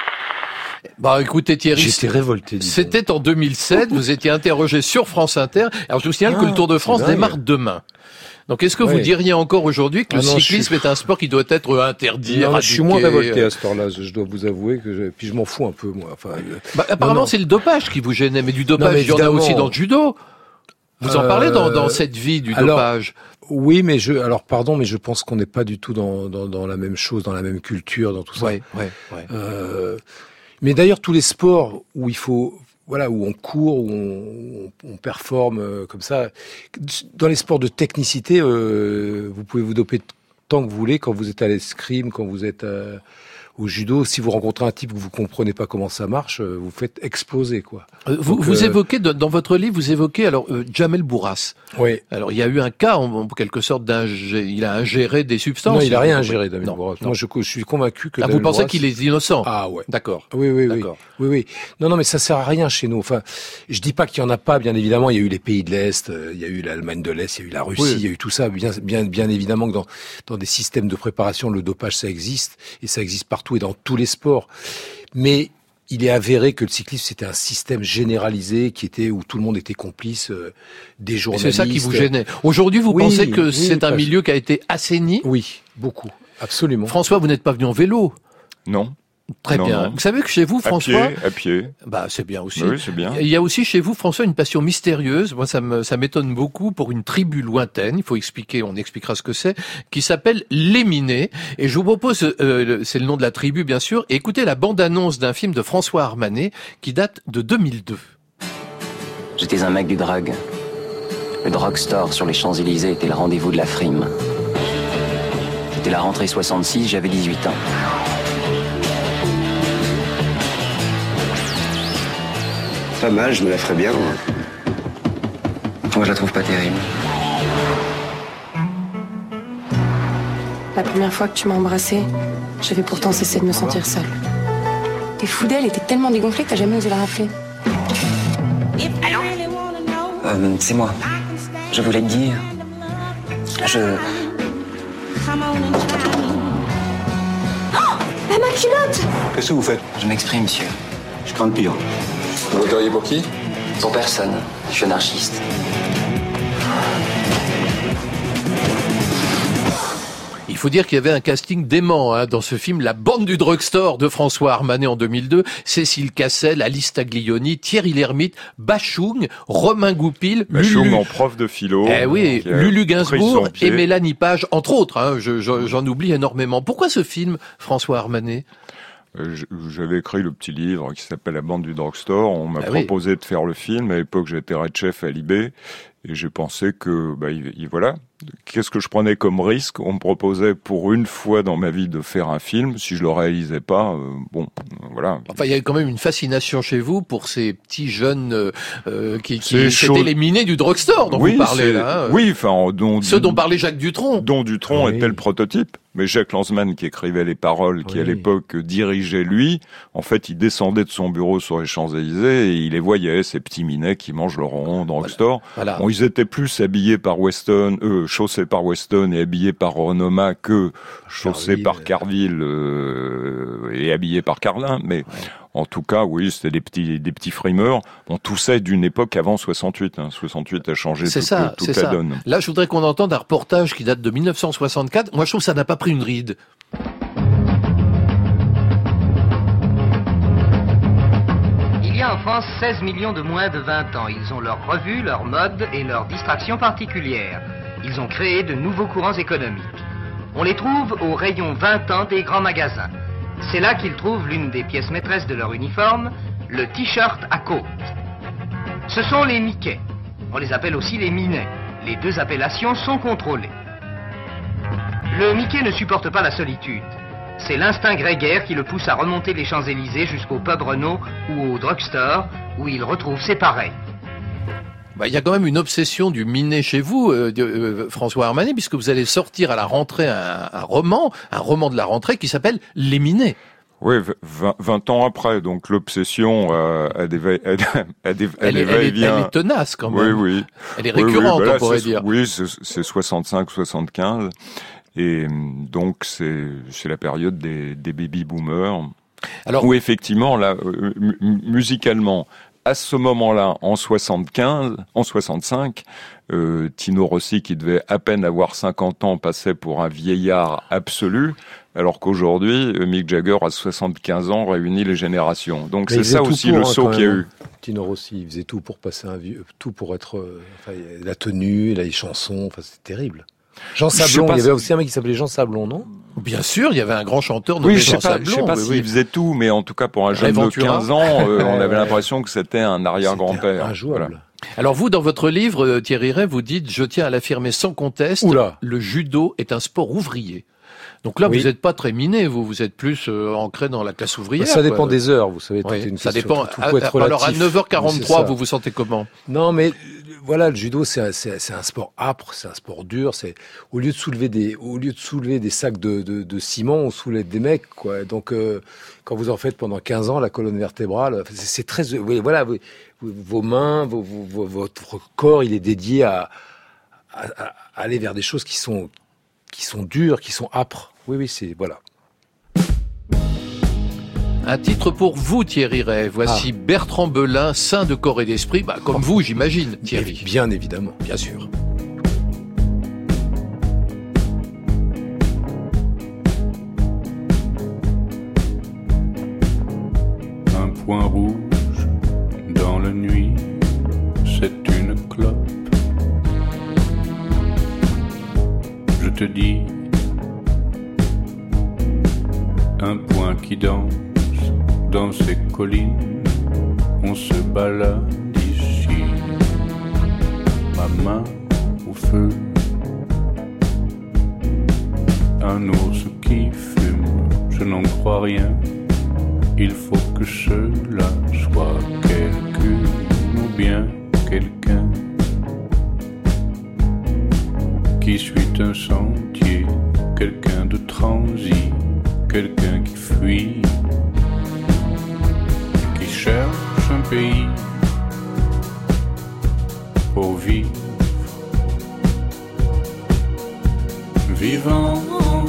S1: Bah écoutez Thierry,
S2: j'étais révolté.
S1: C'était en deux mille sept, vous étiez interrogé sur France Inter. Alors je vous signale ah, que le Tour de France démarre demain. Donc est-ce que ouais. vous diriez encore aujourd'hui que ah le non, cyclisme suis... est un sport qui doit être interdit,
S2: non, je suis moins révolté à ce temps-là, je dois vous avouer que je... puis je m'en fous un peu moi. Enfin,
S1: bah, apparemment non, non. c'est le dopage qui vous gênait, mais du dopage non, mais il y en a aussi dans le judo. Vous en euh... parlez dans, dans cette vie du
S2: alors,
S1: dopage.
S2: Oui, mais je alors pardon, mais je pense qu'on n'est pas du tout dans, dans dans la même chose, dans la même culture, dans tout ça.
S1: Ouais, ouais, ouais.
S2: Euh... Mais d'ailleurs tous les sports où il faut voilà, où on court, où on, on performe euh, comme ça. Dans les sports de technicité, euh, vous pouvez vous doper tant que vous voulez, quand vous êtes à l'escrime, quand vous êtes euh, au judo. Si vous rencontrez un type que vous comprenez pas comment ça marche, euh, vous faites exploser, quoi.
S1: Euh, vous, Donc, vous euh, évoquez, dans votre livre, vous évoquez alors euh, Jamel Bourras.
S2: Oui.
S1: Alors il y a eu un cas, en, en quelque sorte, d'ingé... il a ingéré des substances.
S2: Non, il a rien ingéré, Jamel Bourras. Moi, je, je suis convaincu que.
S1: Ah, vous pensez Bourras... qu'il est innocent?
S2: Ah ouais.
S1: D'accord.
S2: Oui, oui, oui.
S1: D'accord.
S2: Oui, oui. Non, non, mais ça sert à rien chez nous. Enfin, je dis pas qu'il y en a pas, bien évidemment. Il y a eu les pays de l'Est, il y a eu l'Allemagne de l'Est, il y a eu la Russie, oui. il y a eu tout ça. Bien, bien, bien évidemment que dans dans des systèmes de préparation, le dopage ça existe et ça existe partout et dans tous les sports. Mais il est avéré que le cyclisme c'était un système généralisé qui était où tout le monde était complice euh, des journalistes.
S1: Et c'est ça qui vous gênait. Aujourd'hui, vous
S2: oui,
S1: pensez que
S2: oui,
S1: c'est un milieu qui a été assaini?
S2: Oui, beaucoup, absolument.
S1: François, vous n'êtes pas venu en vélo?
S3: Non.
S1: Très
S3: non,
S1: bien.
S3: Non.
S1: Vous savez que chez vous, François,
S3: à pied, à pied.
S1: Bah, c'est bien aussi.
S3: Oui, c'est bien.
S1: Il y a aussi chez vous, François, une passion mystérieuse. Moi, ça me, ça m'étonne beaucoup pour une tribu lointaine. Il faut expliquer, on expliquera ce que c'est, qui s'appelle les Minés. Et je vous propose, euh, c'est le nom de la tribu, bien sûr. Et écoutez la bande-annonce d'un film de François Armanet qui date de deux mille deux.
S16: J'étais un mec du drug. Le drugstore sur les Champs-Élysées était le rendez-vous de la frime. C'était la rentrée soixante-six, j'avais dix-huit ans.
S21: Pas mal, je me la ferais bien. Moi,
S16: moi je la trouve pas terrible.
S22: La première fois que tu m'as embrassée, j'avais pourtant cessé de me sentir seule. T'es fou d'elle, était tellement dégonflée que t'as jamais osé la rappeler.
S16: Allô euh, C'est moi. Je voulais te dire... Je...
S22: Oh, la maquillotte!
S21: Qu'est-ce que vous faites?
S16: Je m'exprime, monsieur.
S21: Je crains de pire. Vous voteriez pour qui?
S16: Pour personne. Je suis anarchiste.
S1: Il faut dire qu'il y avait un casting dément hein, dans ce film, La bande du drugstore de François Armanet en deux mille deux, Cécile Cassel, Alice Taglioni, Thierry Lhermitte, Bachung, Romain Goupil,
S3: Bachung
S1: Lulu...
S3: en prof de philo,
S1: eh oui, Lulu Gainsbourg et Mélanie Page, entre autres, hein, je, je, j'en oublie énormément. Pourquoi ce film, François Armanet?
S3: J'avais écrit le petit livre qui s'appelle La bande du drugstore. On m'a ah proposé oui. de faire le film. À l'époque, j'étais Red Chef à Libé. Et j'ai pensé que, bah, il, il, voilà, qu'est-ce que je prenais comme risque? On me proposait pour une fois dans ma vie de faire un film. Si je le réalisais pas, euh, bon, voilà.
S1: Enfin, il y a quand même une fascination chez vous pour ces petits jeunes euh, qui, qui c'était les minés du drugstore dont
S3: oui,
S1: vous parlez là. Hein.
S3: Oui, enfin, dont
S1: ceux dont parlait Jacques Dutronc.
S3: Dont Dutronc oui. était le prototype. Mais Jacques Lanzmann, qui écrivait les paroles, qui oui. à l'époque dirigeait lui, en fait, il descendait de son bureau sur les Champs-Élysées et il les voyait, ces petits minets qui mangent leur rond au drugstore. Voilà. Voilà. Bon, ils étaient plus habillés par Weston, eux, chaussés par Weston et habillés par Renoma que chaussés Carville, par Carville euh, et habillés par Carlin. Mais ouais. en tout cas, oui, c'était des petits, des petits frimeurs. On toussait d'une époque avant soixante-huit. Hein. soixante-huit a changé
S1: c'est
S3: tout,
S1: ça,
S3: toute
S1: c'est
S3: la
S1: ça.
S3: donne.
S1: Là, je voudrais qu'on entende un reportage qui date de mille neuf cent soixante-quatre. Moi, je trouve que ça n'a pas pris une ride.
S23: Il y a en France seize millions de moins de vingt ans. Ils ont leur revue, leur mode et leurs distractions particulières. Ils ont créé de nouveaux courants économiques. On les trouve au rayon vingt ans des grands magasins. C'est là qu'ils trouvent l'une des pièces maîtresses de leur uniforme, le t-shirt à côte. Ce sont les Mickey. On les appelle aussi les Minets. Les deux appellations sont contrôlées. Le Mickey ne supporte pas la solitude. C'est l'instinct grégaire qui le pousse à remonter les Champs-Élysées jusqu'au pub Renault ou au drugstore où il retrouve ses pareils.
S1: Bah, il y a quand même une obsession du minet chez vous, euh, de, euh, François Armani, puisque vous allez sortir à la rentrée un, un roman, un roman de la rentrée qui s'appelle Les Minets.
S3: Oui, vingt ans après, donc l'obsession euh, a des va- a des, a
S1: elle,
S3: des
S1: est, elle, est, elle est tenace quand même.
S3: Oui, oui.
S1: Elle est récurrente,
S3: oui, oui, bah là,
S1: on pourrait
S3: c'est,
S1: dire.
S3: Oui, c'est, c'est soixante-cinq soixante-quinze. Et donc, c'est, c'est la période des, des baby-boomers. Alors, où effectivement, là, euh, m- musicalement, à ce moment-là, en soixante-quinze, en soixante-cinq, euh, Tino Rossi, qui devait à peine avoir cinquante ans, passait pour un vieillard absolu, alors qu'aujourd'hui, Mick Jagger, à soixante-quinze ans, réunit les générations. Donc
S2: mais
S3: c'est ça aussi le saut qu'il y a eu.
S2: Tino Rossi, il faisait tout pour passer un vieux, tout pour être, euh, enfin, la tenue, les chansons, enfin, c'était terrible. Jean Sablon, il y avait aussi un mec qui s'appelait Jean Sablon, non?
S1: Bien sûr, il y avait un grand chanteur nommé
S3: oui, je sais
S1: Jean
S3: pas,
S1: Sablon.
S3: Je sais pas
S1: oui,
S3: s'il
S1: oui.
S3: faisait tout, mais en tout cas pour un jeune
S1: Réventura.
S3: de quinze ans, euh, on avait l'impression que c'était un arrière-grand-père.
S2: C'était injouable.
S3: Voilà.
S1: Alors vous, dans votre livre, euh, Thierry Ray, vous dites « Je tiens à l'affirmer sans conteste,
S2: Oula.
S1: le judo est un sport ouvrier ». Donc là,
S2: oui.
S1: vous n'êtes pas très miné, vous, vous êtes plus euh, ancré dans la classe ouvrière.
S2: Ça dépend
S1: quoi.
S2: des heures, vous savez.
S1: Oui,
S2: tout est une
S1: ça
S2: question,
S1: dépend.
S2: Tout, tout peut être
S1: Alors à
S2: relatif.
S1: neuf heures quarante-trois,
S2: Oui,
S1: vous vous sentez comment?
S2: Non, mais voilà, le judo, c'est, c'est, c'est un sport âpre, c'est un sport dur. C'est au lieu de soulever des, au lieu de soulever des sacs de, de, de ciment, on soulève des mecs, quoi. Donc euh, quand vous en faites pendant quinze ans, la colonne vertébrale, c'est, c'est très, oui, voilà, vous, vos mains, vos, vos, votre corps, il est dédié à, à, à aller vers des choses qui sont, qui sont dures, qui sont âpres. Oui, oui, c'est voilà.
S1: Un titre pour vous, Thierry Ray. Voici ah. Bertrand Belin, saint de corps et d'esprit, bah, comme oh. vous, j'imagine, Thierry.
S2: Bien évidemment,
S1: bien sûr.
S6: Un point rouge dans la nuit, c'est une clope. Je te dis, un point qui danse dans ces collines, on se balade ici, ma main au feu, un ours qui fume, je n'en crois rien, il faut que cela soit quelqu'une ou bien quelqu'un qui suit un sentier, quelqu'un de transi, quelqu'un qui fuit, qui cherche un pays pour vivre, vivant.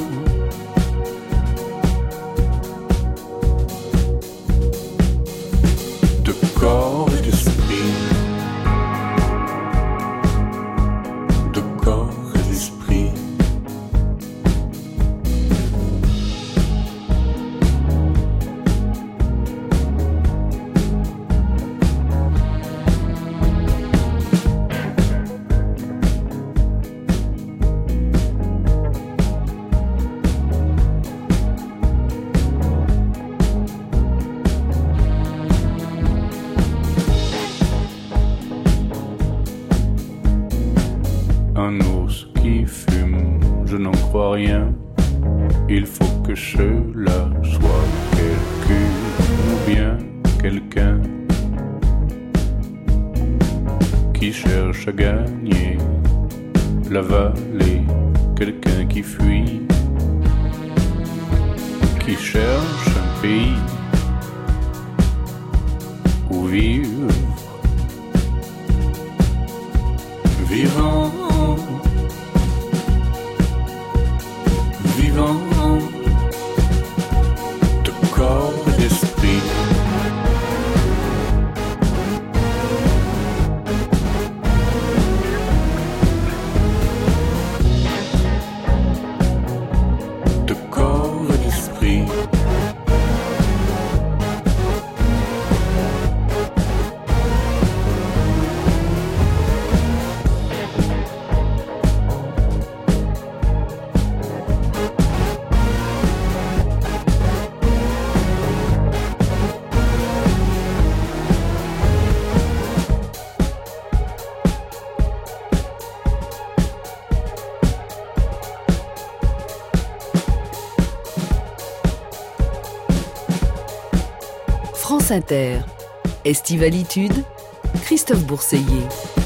S6: De corps et d'esprit, de corps et d'esprit. Un ours qui fume, je n'en crois rien. Il faut que cela soit quelqu'une ou bien quelqu'un qui cherche à gagner la vallée, quelqu'un qui fuit, qui cherche un pays où vivre, vivant. Vivant de corps et d'esprit. De corps et d'esprit.
S4: France Inter. Estivalitude, Christophe Bourseiller.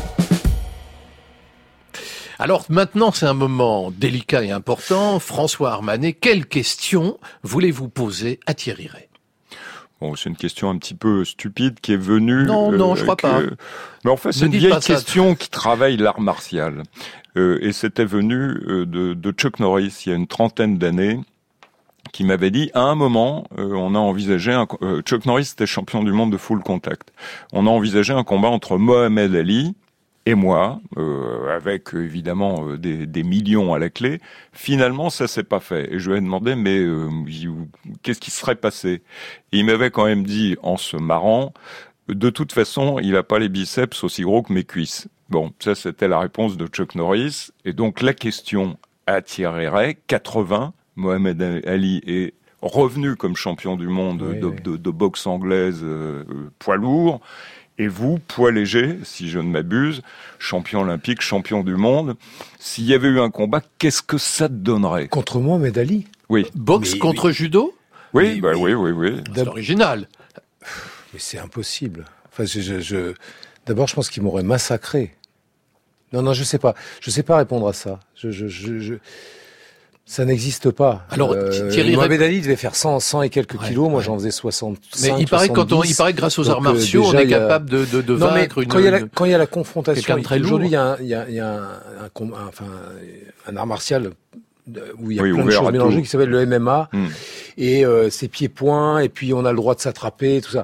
S1: Alors maintenant, c'est un moment délicat et important. François Armanet, quelle question voulez-vous poser à Thierry Rey ?
S3: Bon, c'est une question un petit peu stupide qui est venue...
S1: Non, euh, non, je crois que... pas.
S3: Mais en fait, c'est ne une vieille question qui travaille l'art martial. Euh, et c'était venu euh, de, de Chuck Norris, il y a une trentaine d'années, qui m'avait dit, à un moment, euh, on a envisagé... Un, euh, Chuck Norris était champion du monde de full contact. On a envisagé un combat entre Mohamed Ali et moi, euh, avec euh, évidemment euh, des, des millions à la clé. Finalement, ça s'est pas fait. Et je lui ai demandé, mais euh, qu'est-ce qui serait passé ? Et il m'avait quand même dit, en se marrant, de toute façon, il a pas les biceps aussi gros que mes cuisses. Bon, ça c'était la réponse de Chuck Norris. Et donc la question à Thierry Rey, quatre-vingts, Mohamed Ali est revenu comme champion du monde oui, de, oui. De, de, de boxe anglaise euh, poids lourd. Et vous, poids léger, si je ne m'abuse, champion olympique, champion du monde, s'il y avait eu un combat, qu'est-ce que ça te donnerait ?
S2: Contre moi, Mohamed Ali ?
S3: Oui.
S1: Boxe mais, contre mais... judo ?
S3: Oui, mais, bah, mais... oui, oui, oui.
S1: C'est original.
S2: Mais c'est impossible. Enfin, je, je, je... D'abord, je pense qu'il m'aurait massacré. Non, non, je sais pas. Je sais pas répondre à ça. Je, je, je, je... Ça n'existe pas.
S1: Alors,
S2: euh,
S1: Thierry
S2: Mohamed Ali devait faire cent, cent et quelques ouais, kilos. Moi, ouais. j'en faisais soixante-cinq.
S1: Mais il paraît quand on, il paraît que grâce aux
S2: Donc,
S1: arts martiaux,
S2: déjà,
S1: on est
S2: a...
S1: capable de, de, de
S2: non,
S1: vaincre
S2: mais
S1: une.
S2: Quand il y a la, quand il y a la confrontation,
S1: aujourd'hui,
S2: il y a, un, il y a, il y a un, un, un, enfin, un art martial où il y a
S3: oui,
S2: plein de choses mélangées
S3: tout.
S2: qui s'appelle le M M A
S3: hum.
S2: et euh, c'est pieds-poings et puis on a le droit de s'attraper, tout ça.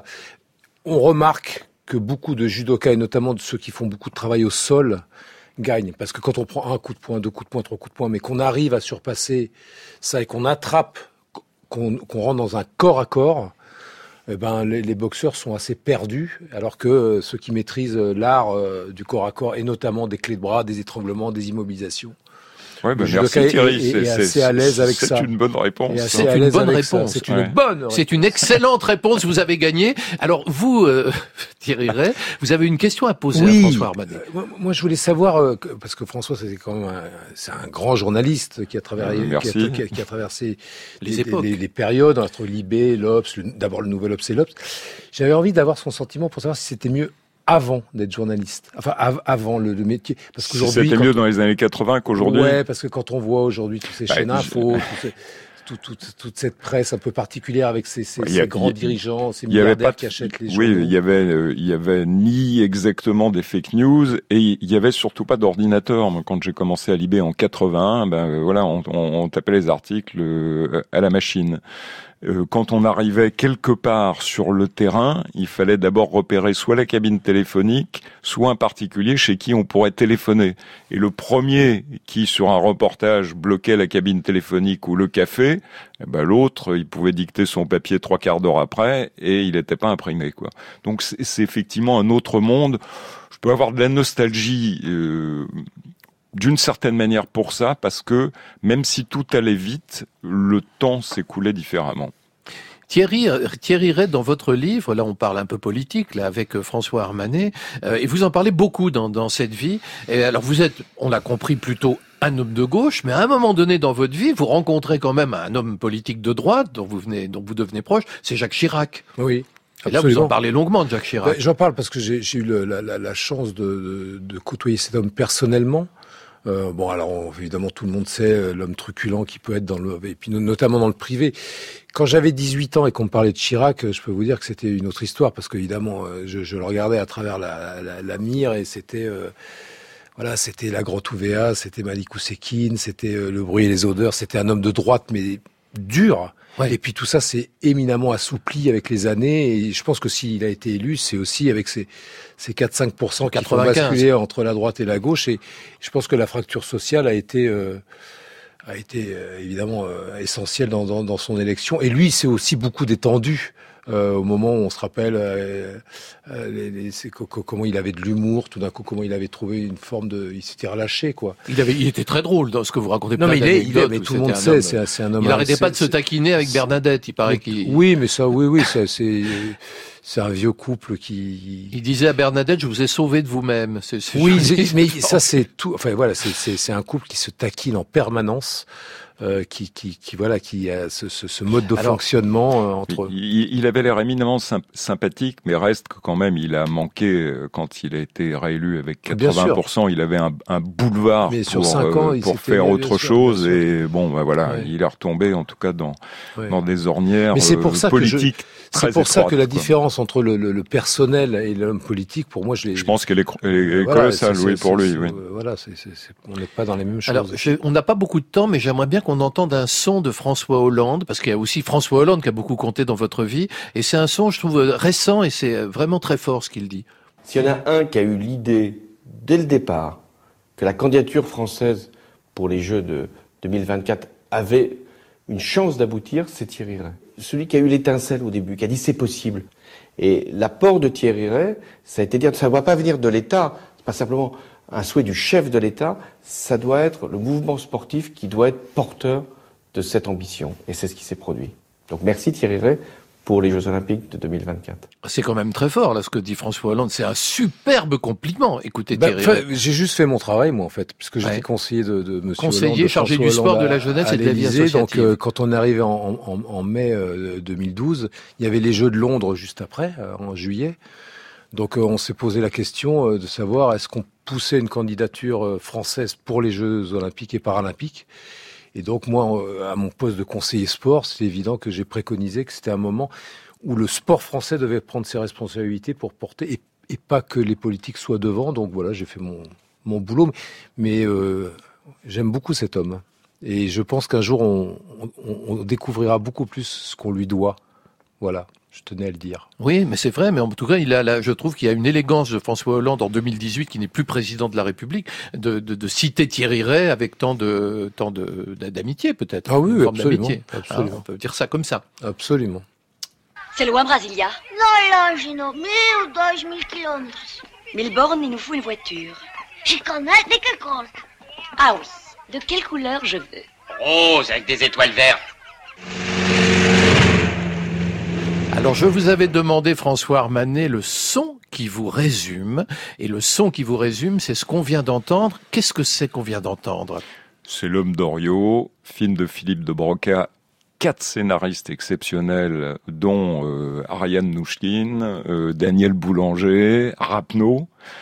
S2: On remarque que beaucoup de judokas et notamment de ceux qui font beaucoup de travail au sol gagne. Parce que quand on prend un coup de poing, deux coups de poing, trois coups de poing, mais qu'on arrive à surpasser ça et qu'on attrape, qu'on, qu'on rentre dans un corps à corps, eh ben, les, les boxeurs sont assez perdus, alors que euh, ceux qui maîtrisent l'art euh, du corps à corps, et notamment des clés de bras, des étranglements, des immobilisations,
S3: Ouais, ben merci Thierry,
S2: est, est, est assez à l'aise avec ça.
S3: C'est une bonne réponse.
S1: C'est une bonne réponse.
S2: C'est une bonne réponse.
S1: C'est une excellente réponse. Vous avez gagné. Alors vous, euh, Thierry Rey, vous avez une question à poser
S2: oui.
S1: à François Armanet.
S2: Euh, moi, je voulais savoir euh, que, parce que François, c'est quand même un, c'est un grand journaliste qui a traversé,
S3: merci.
S2: qui a, qui a, qui a traversé
S1: les,
S2: les
S1: époques,
S2: les, les périodes entre Libé, l'Obs, le, d'abord le Nouvel Obs et l'Obs. J'avais envie d'avoir son sentiment pour savoir si c'était mieux avant d'être journaliste, enfin av- avant le, le métier, parce qu'aujourd'hui
S3: si c'était mieux
S2: on...
S3: dans les années quatre-vingts qu'aujourd'hui.
S2: Ouais, parce que quand on voit aujourd'hui toutes ces bah, chaînes info, je... toute, toute, toute cette presse un peu particulière avec ces, ces, ces a, grands a, dirigeants, ces milliardaires qui achètent les journaux.
S3: Oui, il y avait, euh, il y avait ni exactement des fake news et il y avait surtout pas d'ordinateur. Moi, quand j'ai commencé à Libé en quatre-vingt-un, ben euh, voilà, on, on, on tapait les articles euh, à la machine. Euh, quand on arrivait quelque part sur le terrain, il fallait d'abord repérer soit la cabine téléphonique, soit un particulier chez qui on pourrait téléphoner. Et le premier qui, sur un reportage, bloquait la cabine téléphonique ou le café, eh ben l'autre, il pouvait dicter son papier trois quarts d'heure après et il n'était pas imprimé, quoi. Donc c'est, c'est effectivement un autre monde. Je peux avoir de la nostalgie euh, d'une certaine manière pour ça, parce que même si tout allait vite, le temps s'écoulait différemment.
S1: Thierry, Thierry Rey, dans votre livre, là on parle un peu politique, là avec François Armanet, euh, et vous en parlez beaucoup dans, dans cette vie. Et alors vous êtes, on l'a compris, plutôt un homme de gauche, mais à un moment donné dans votre vie, vous rencontrez quand même un homme politique de droite dont vous venez, dont vous devenez proche, c'est Jacques Chirac.
S2: Oui.
S1: Et là, vous en parlez longuement de Jacques Chirac.
S2: Ben, j'en parle parce que j'ai, j'ai eu le, la, la, la chance de, de, de côtoyer cet homme personnellement. Euh, bon, alors on, évidemment, tout le monde sait euh, l'homme truculent qui peut être dans le, et puis notamment dans le privé. Quand j'avais dix-huit ans et qu'on me parlait de Chirac, je peux vous dire que c'était une autre histoire parce qu'évidemment, euh, je, je le regardais à travers la, la, la mire et c'était, euh, voilà, c'était la grotte Ouvéa, c'était Malik Oussekine, c'était euh, le bruit et les odeurs, c'était un homme de droite mais dur. Ouais. Et puis tout ça s'est éminemment assoupli avec les années. Et je pense que s'il a été élu, c'est aussi avec ces, ces quatre à cinq pour cent qui font basculer entre la droite et la gauche. Et je pense que la fracture sociale a été, euh, a été euh, évidemment euh, essentielle dans, dans, dans son élection. Et lui, c'est aussi beaucoup détendu. Euh, au moment où on se rappelle euh, euh, les, les, c'est, co- comment il avait de l'humour, tout d'un coup comment il avait trouvé une forme de, il s'était relâché quoi.
S1: Il avait, il était très drôle dans ce que vous racontez.
S2: Non mais il est, il est, mais tout le monde sait,
S1: homme,
S2: c'est, c'est un homme.
S1: Il n'arrêtait
S2: c'est,
S1: pas de se taquiner avec Bernadette, il paraît
S2: mais,
S1: qu'il.
S2: Oui, mais ça, oui, oui, ça, c'est. C'est un vieux couple qui.
S1: Il disait à Bernadette, je vous ai sauvé de vous-même. C'est, c'est
S2: oui, mais ça c'est tout. Enfin voilà, c'est, c'est, c'est un couple qui se taquine en permanence. euh, qui, qui, qui, voilà, qui a ce, ce, ce mode de
S3: Alors,
S2: fonctionnement euh, entre.
S3: Il, il avait l'air éminemment sympathique, mais reste que quand même, il a manqué quand il a été réélu avec quatre-vingts pour cent. Il avait un, un boulevard
S2: mais
S3: pour,
S2: sur cinq ans,
S3: euh, pour faire autre sûr, chose, et bon, bah voilà, ouais. il est retombé en tout cas dans
S2: ouais.
S3: dans des ornières
S2: mais c'est pour ça
S3: politiques.
S2: Que je, c'est pour
S3: étroites,
S2: ça que la
S3: quoi.
S2: différence entre le, le, le personnel et l'homme politique, pour moi, je l'ai.
S3: Je pense qu'elle est, elle est
S2: voilà,
S3: colossale, oui, pour lui.
S2: C'est,
S3: oui.
S2: Euh, voilà, c'est, c'est, c'est, on n'est pas dans les mêmes choses.
S1: Alors, je, on n'a pas beaucoup de temps, mais j'aimerais bien qu'on entende un son de François Hollande, parce qu'il y a aussi François Hollande qui a beaucoup compté dans votre vie, et c'est un son, je trouve, récent, et c'est vraiment très fort ce qu'il dit.
S5: S'il y en a un qui a eu l'idée, dès le départ, que la candidature française pour les Jeux de deux mille vingt-quatre avait une chance d'aboutir, c'est Thierry Ray. Celui qui a eu l'étincelle au début, qui a dit c'est possible. Et l'apport de Thierry Ray, ça a été dire, ça ne doit pas venir de l'État, c'est pas simplement un souhait du chef de l'État, ça doit être le mouvement sportif qui doit être porteur de cette ambition. Et c'est ce qui s'est produit. Donc merci Thierry Ray pour les Jeux Olympiques de deux mille vingt-quatre.
S1: C'est quand même très fort, là, ce que dit François Hollande. C'est un superbe compliment. Écoutez,
S2: bah,
S1: Thierry Ray.
S2: J'ai juste fait mon travail, moi, en fait, puisque j'étais
S1: ouais.
S2: conseiller de, de Monsieur
S1: Conseiller
S2: Hollande, de
S1: chargé
S2: François
S1: du sport,
S2: Hollande
S1: de la jeunesse
S2: à, à
S1: et de la vie associative.
S2: Donc, euh, quand on est arrivé en, en, en mai euh, deux mille douze, il y avait les Jeux de Londres juste après, euh, en juillet. Donc, euh, on s'est posé la question euh, de savoir est-ce qu'on poussait une candidature euh, française pour les Jeux Olympiques et Paralympiques. Et donc, moi, euh, à mon poste de conseiller sport, c'est évident que j'ai préconisé que c'était un moment où le sport français devait prendre ses responsabilités pour porter, et, et pas que les politiques soient devant. Donc voilà, j'ai fait mon, mon boulot. Mais euh, j'aime beaucoup cet homme. Et je pense qu'un jour, on, on, on découvrira beaucoup plus ce qu'on lui doit. Voilà. Je tenais à le dire.
S1: Oui, mais c'est vrai. Mais en tout cas, il a, là, je trouve qu'il y a une élégance de François Hollande en deux mille dix-huit, qui n'est plus président de la République, de, de, de citer Thierry Ray avec tant de, tant de, d'amitié, peut-être.
S2: Ah oui,
S1: une forme
S2: absolument.
S1: d'amitié.
S2: absolument.
S1: Ah, on peut dire ça comme ça.
S2: Absolument.
S7: C'est loin, Brasilia.
S19: Não, longe, não. Mil, dois mil quilômetros.
S7: Mille bornes, il nous faut une voiture.
S19: Je connais de que couleur.
S7: Ah oui. De quelle couleur je veux?
S18: Rose, avec des étoiles vertes.
S1: Alors, je vous avais demandé, François Armanet, le son qui vous résume. Et le son qui vous résume, c'est ce qu'on vient d'entendre. Qu'est-ce que c'est qu'on vient d'entendre?
S3: C'est L'Homme d'Oriot, film de Philippe de Broca. Quatre scénaristes exceptionnels, dont euh, Ariane Nouchkine, euh, Daniel Boulanger, Rapneau.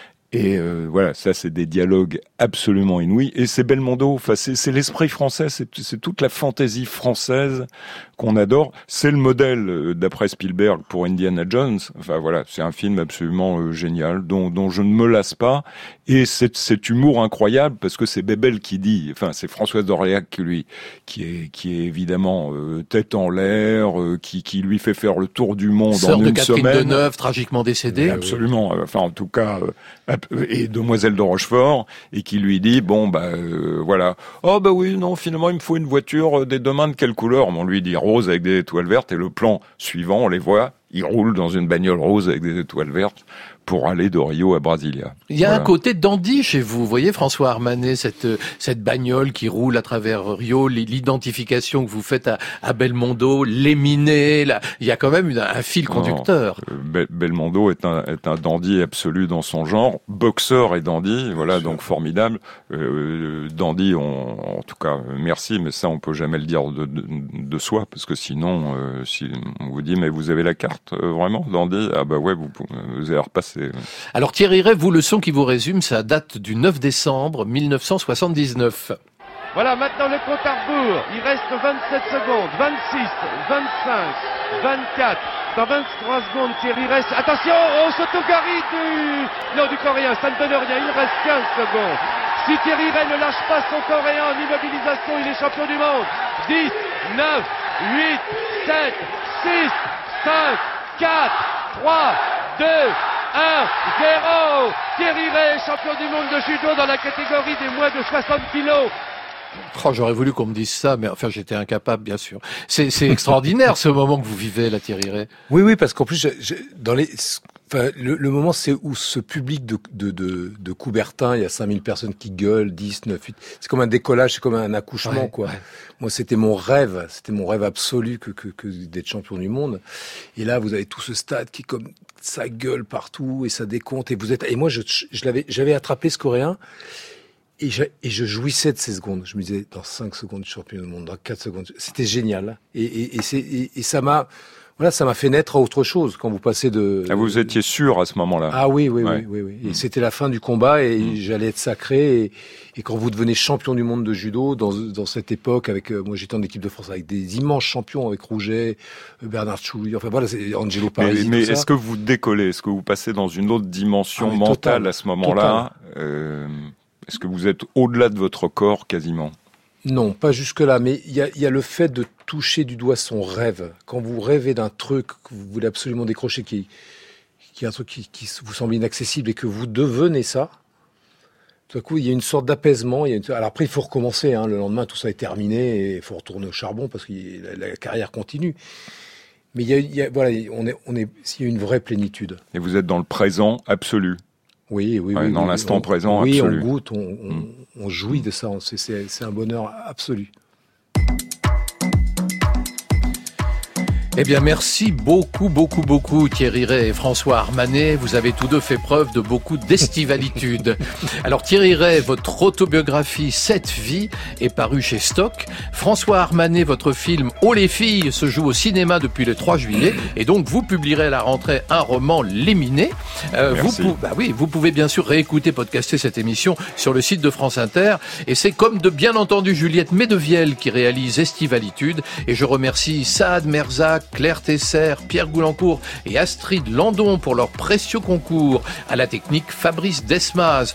S3: Et euh, voilà, ça c'est des dialogues absolument inouïs. Et c'est Belmondo, enfin c'est, c'est l'esprit français, c'est, c'est toute la fantaisie française qu'on adore. C'est le modèle, euh, d'après Spielberg, pour Indiana Jones. Enfin voilà, c'est un film absolument euh, génial, dont, dont je ne me lasse pas. Et c'est cet humour incroyable, parce que c'est Bébel qui dit, enfin c'est Françoise d'Orléac qui lui, qui est, qui est évidemment euh, tête en l'air, euh, qui, qui lui fait faire le tour du monde
S1: Sœur
S3: en
S1: de
S3: une
S1: Catherine
S3: semaine.
S1: Deneuve, tragiquement décédée.
S3: Absolument. Enfin en tout cas. Euh, et Demoiselle de Rochefort, et qui lui dit bon bah euh, voilà, oh bah oui non finalement il me faut une voiture, euh, dès demain de quelle couleur? On lui dit rose avec des étoiles vertes, et le plan suivant on les voit, ils roulent dans une bagnole rose avec des étoiles vertes pour aller de Rio à Brasilia.
S1: Il y a
S3: voilà.
S1: un côté dandy chez vous, vous voyez François Armanet, cette cette bagnole qui roule à travers Rio, l'identification que vous faites à, à Belmondo, l'éminé, là, il y a quand même une, un fil conducteur.
S3: Non, Be- Belmondo est un est un dandy absolu dans son genre, boxeur et dandy, voilà donc formidable. Euh, dandy, on, en tout cas merci, mais ça on peut jamais le dire de de, de soi, parce que sinon euh, si on vous dit mais vous avez la carte euh, vraiment dandy, ah bah ouais vous vous allez repasser.
S1: Alors Thierry Ray, vous, le son qui vous résume, ça date du neuf décembre mille neuf cent soixante-dix-neuf.
S24: Voilà maintenant le compte à rebours, il reste vingt-sept secondes, vingt-six, vingt-cinq, vingt-quatre, dans vingt-trois secondes Thierry Ray, attention, oh Sotogari du... non du coréen, ça ne donne rien, il reste quinze secondes. Si Thierry Ray ne lâche pas son coréen en immobilisation, il est champion du monde. dix, neuf, huit, sept, six, cinq, quatre, trois, deux, un, zéro. Thierry Ray, champion du monde de judo dans la catégorie des moins de soixante kilos.
S1: Oh, j'aurais voulu qu'on me dise ça, mais enfin j'étais incapable, bien sûr. C'est, c'est extraordinaire ce moment que vous vivez, là, Thierry Ray.
S2: Oui, oui, parce qu'en plus, je, je, dans les, enfin, le, le moment, c'est où ce public de, de, de, de Coubertin, il y a cinq mille personnes qui gueulent, dix, neuf, huit. C'est comme un décollage, c'est comme un accouchement, ouais, quoi. Ouais. Moi, c'était mon rêve, c'était mon rêve absolu que, que, que d'être champion du monde. Et là, vous avez tout ce stade qui, comme, ça gueule partout et ça décompte. Et vous êtes, et moi, je, je l'avais, j'avais attrapé ce Coréen. Et je, et je jouissais de ces secondes. Je me disais, dans cinq secondes, je suis champion du monde, dans quatre secondes. C'était génial. Et, et, et, c'est, et, et ça m'a, voilà, ça m'a fait naître à autre chose quand vous passez de.
S3: Ah, vous étiez sûr à ce moment-là?
S2: Ah oui, oui,
S3: ouais.
S2: oui, oui, oui. Et mmh. c'était la fin du combat et mmh. j'allais être sacré. Et, et quand vous devenez champion du monde de judo, dans, dans cette époque, avec, euh, moi j'étais en équipe de France avec des immenses champions, avec Rouget, Bernard Chouille, enfin voilà, c'est Angelo Parisi.
S3: Mais, mais
S2: tout
S3: est-ce
S2: ça.
S3: que vous décollez? Est-ce que vous passez dans une autre dimension
S2: ah,
S3: mentale
S2: total,
S3: à ce moment-là? Euh, est-ce que vous êtes au-delà de votre corps quasiment?
S2: Non, pas jusque-là, mais il y a, y a le fait de toucher du doigt son rêve. Quand vous rêvez d'un truc que vous voulez absolument décrocher, qui, qui est un truc qui, qui vous semble inaccessible et que vous devenez ça, tout à coup, il y a une sorte d'apaisement. Il y a une... Alors après, il faut recommencer. Hein. Le lendemain, tout ça est terminé et il faut retourner au charbon parce que la, la carrière continue. Mais il y a, il y a voilà, on est, on est, il y a une vraie plénitude.
S3: Et vous êtes dans le présent absolu.
S2: Oui, oui,
S3: ouais,
S2: oui.
S3: Dans
S2: oui,
S3: l'instant
S2: on,
S3: présent
S2: oui,
S3: absolu.
S2: Oui, on goûte, on, on, mm. on jouit de ça. C'est, c'est, c'est un bonheur absolu.
S1: Eh bien, merci beaucoup, beaucoup, beaucoup, Thierry Ray et François Armanet. Vous avez tous deux fait preuve de beaucoup d'estivalitude. Alors, Thierry Ray, votre autobiographie Cette vie est parue chez Stock. François Armanet, votre film Oh les filles se joue au cinéma depuis le trois juillet. Et donc, vous publierez à la rentrée un roman Léminé. Euh, vous, pou- bah oui, vous pouvez bien sûr réécouter, podcaster cette émission sur le site de France Inter. Et c'est comme de bien entendu Juliette Medevielle qui réalise Estivalitude. Et je remercie Saad Merzak, Claire Tesser, Pierre Goulancourt et Astrid Landon pour leur précieux concours. À la technique, Fabrice Desmaz.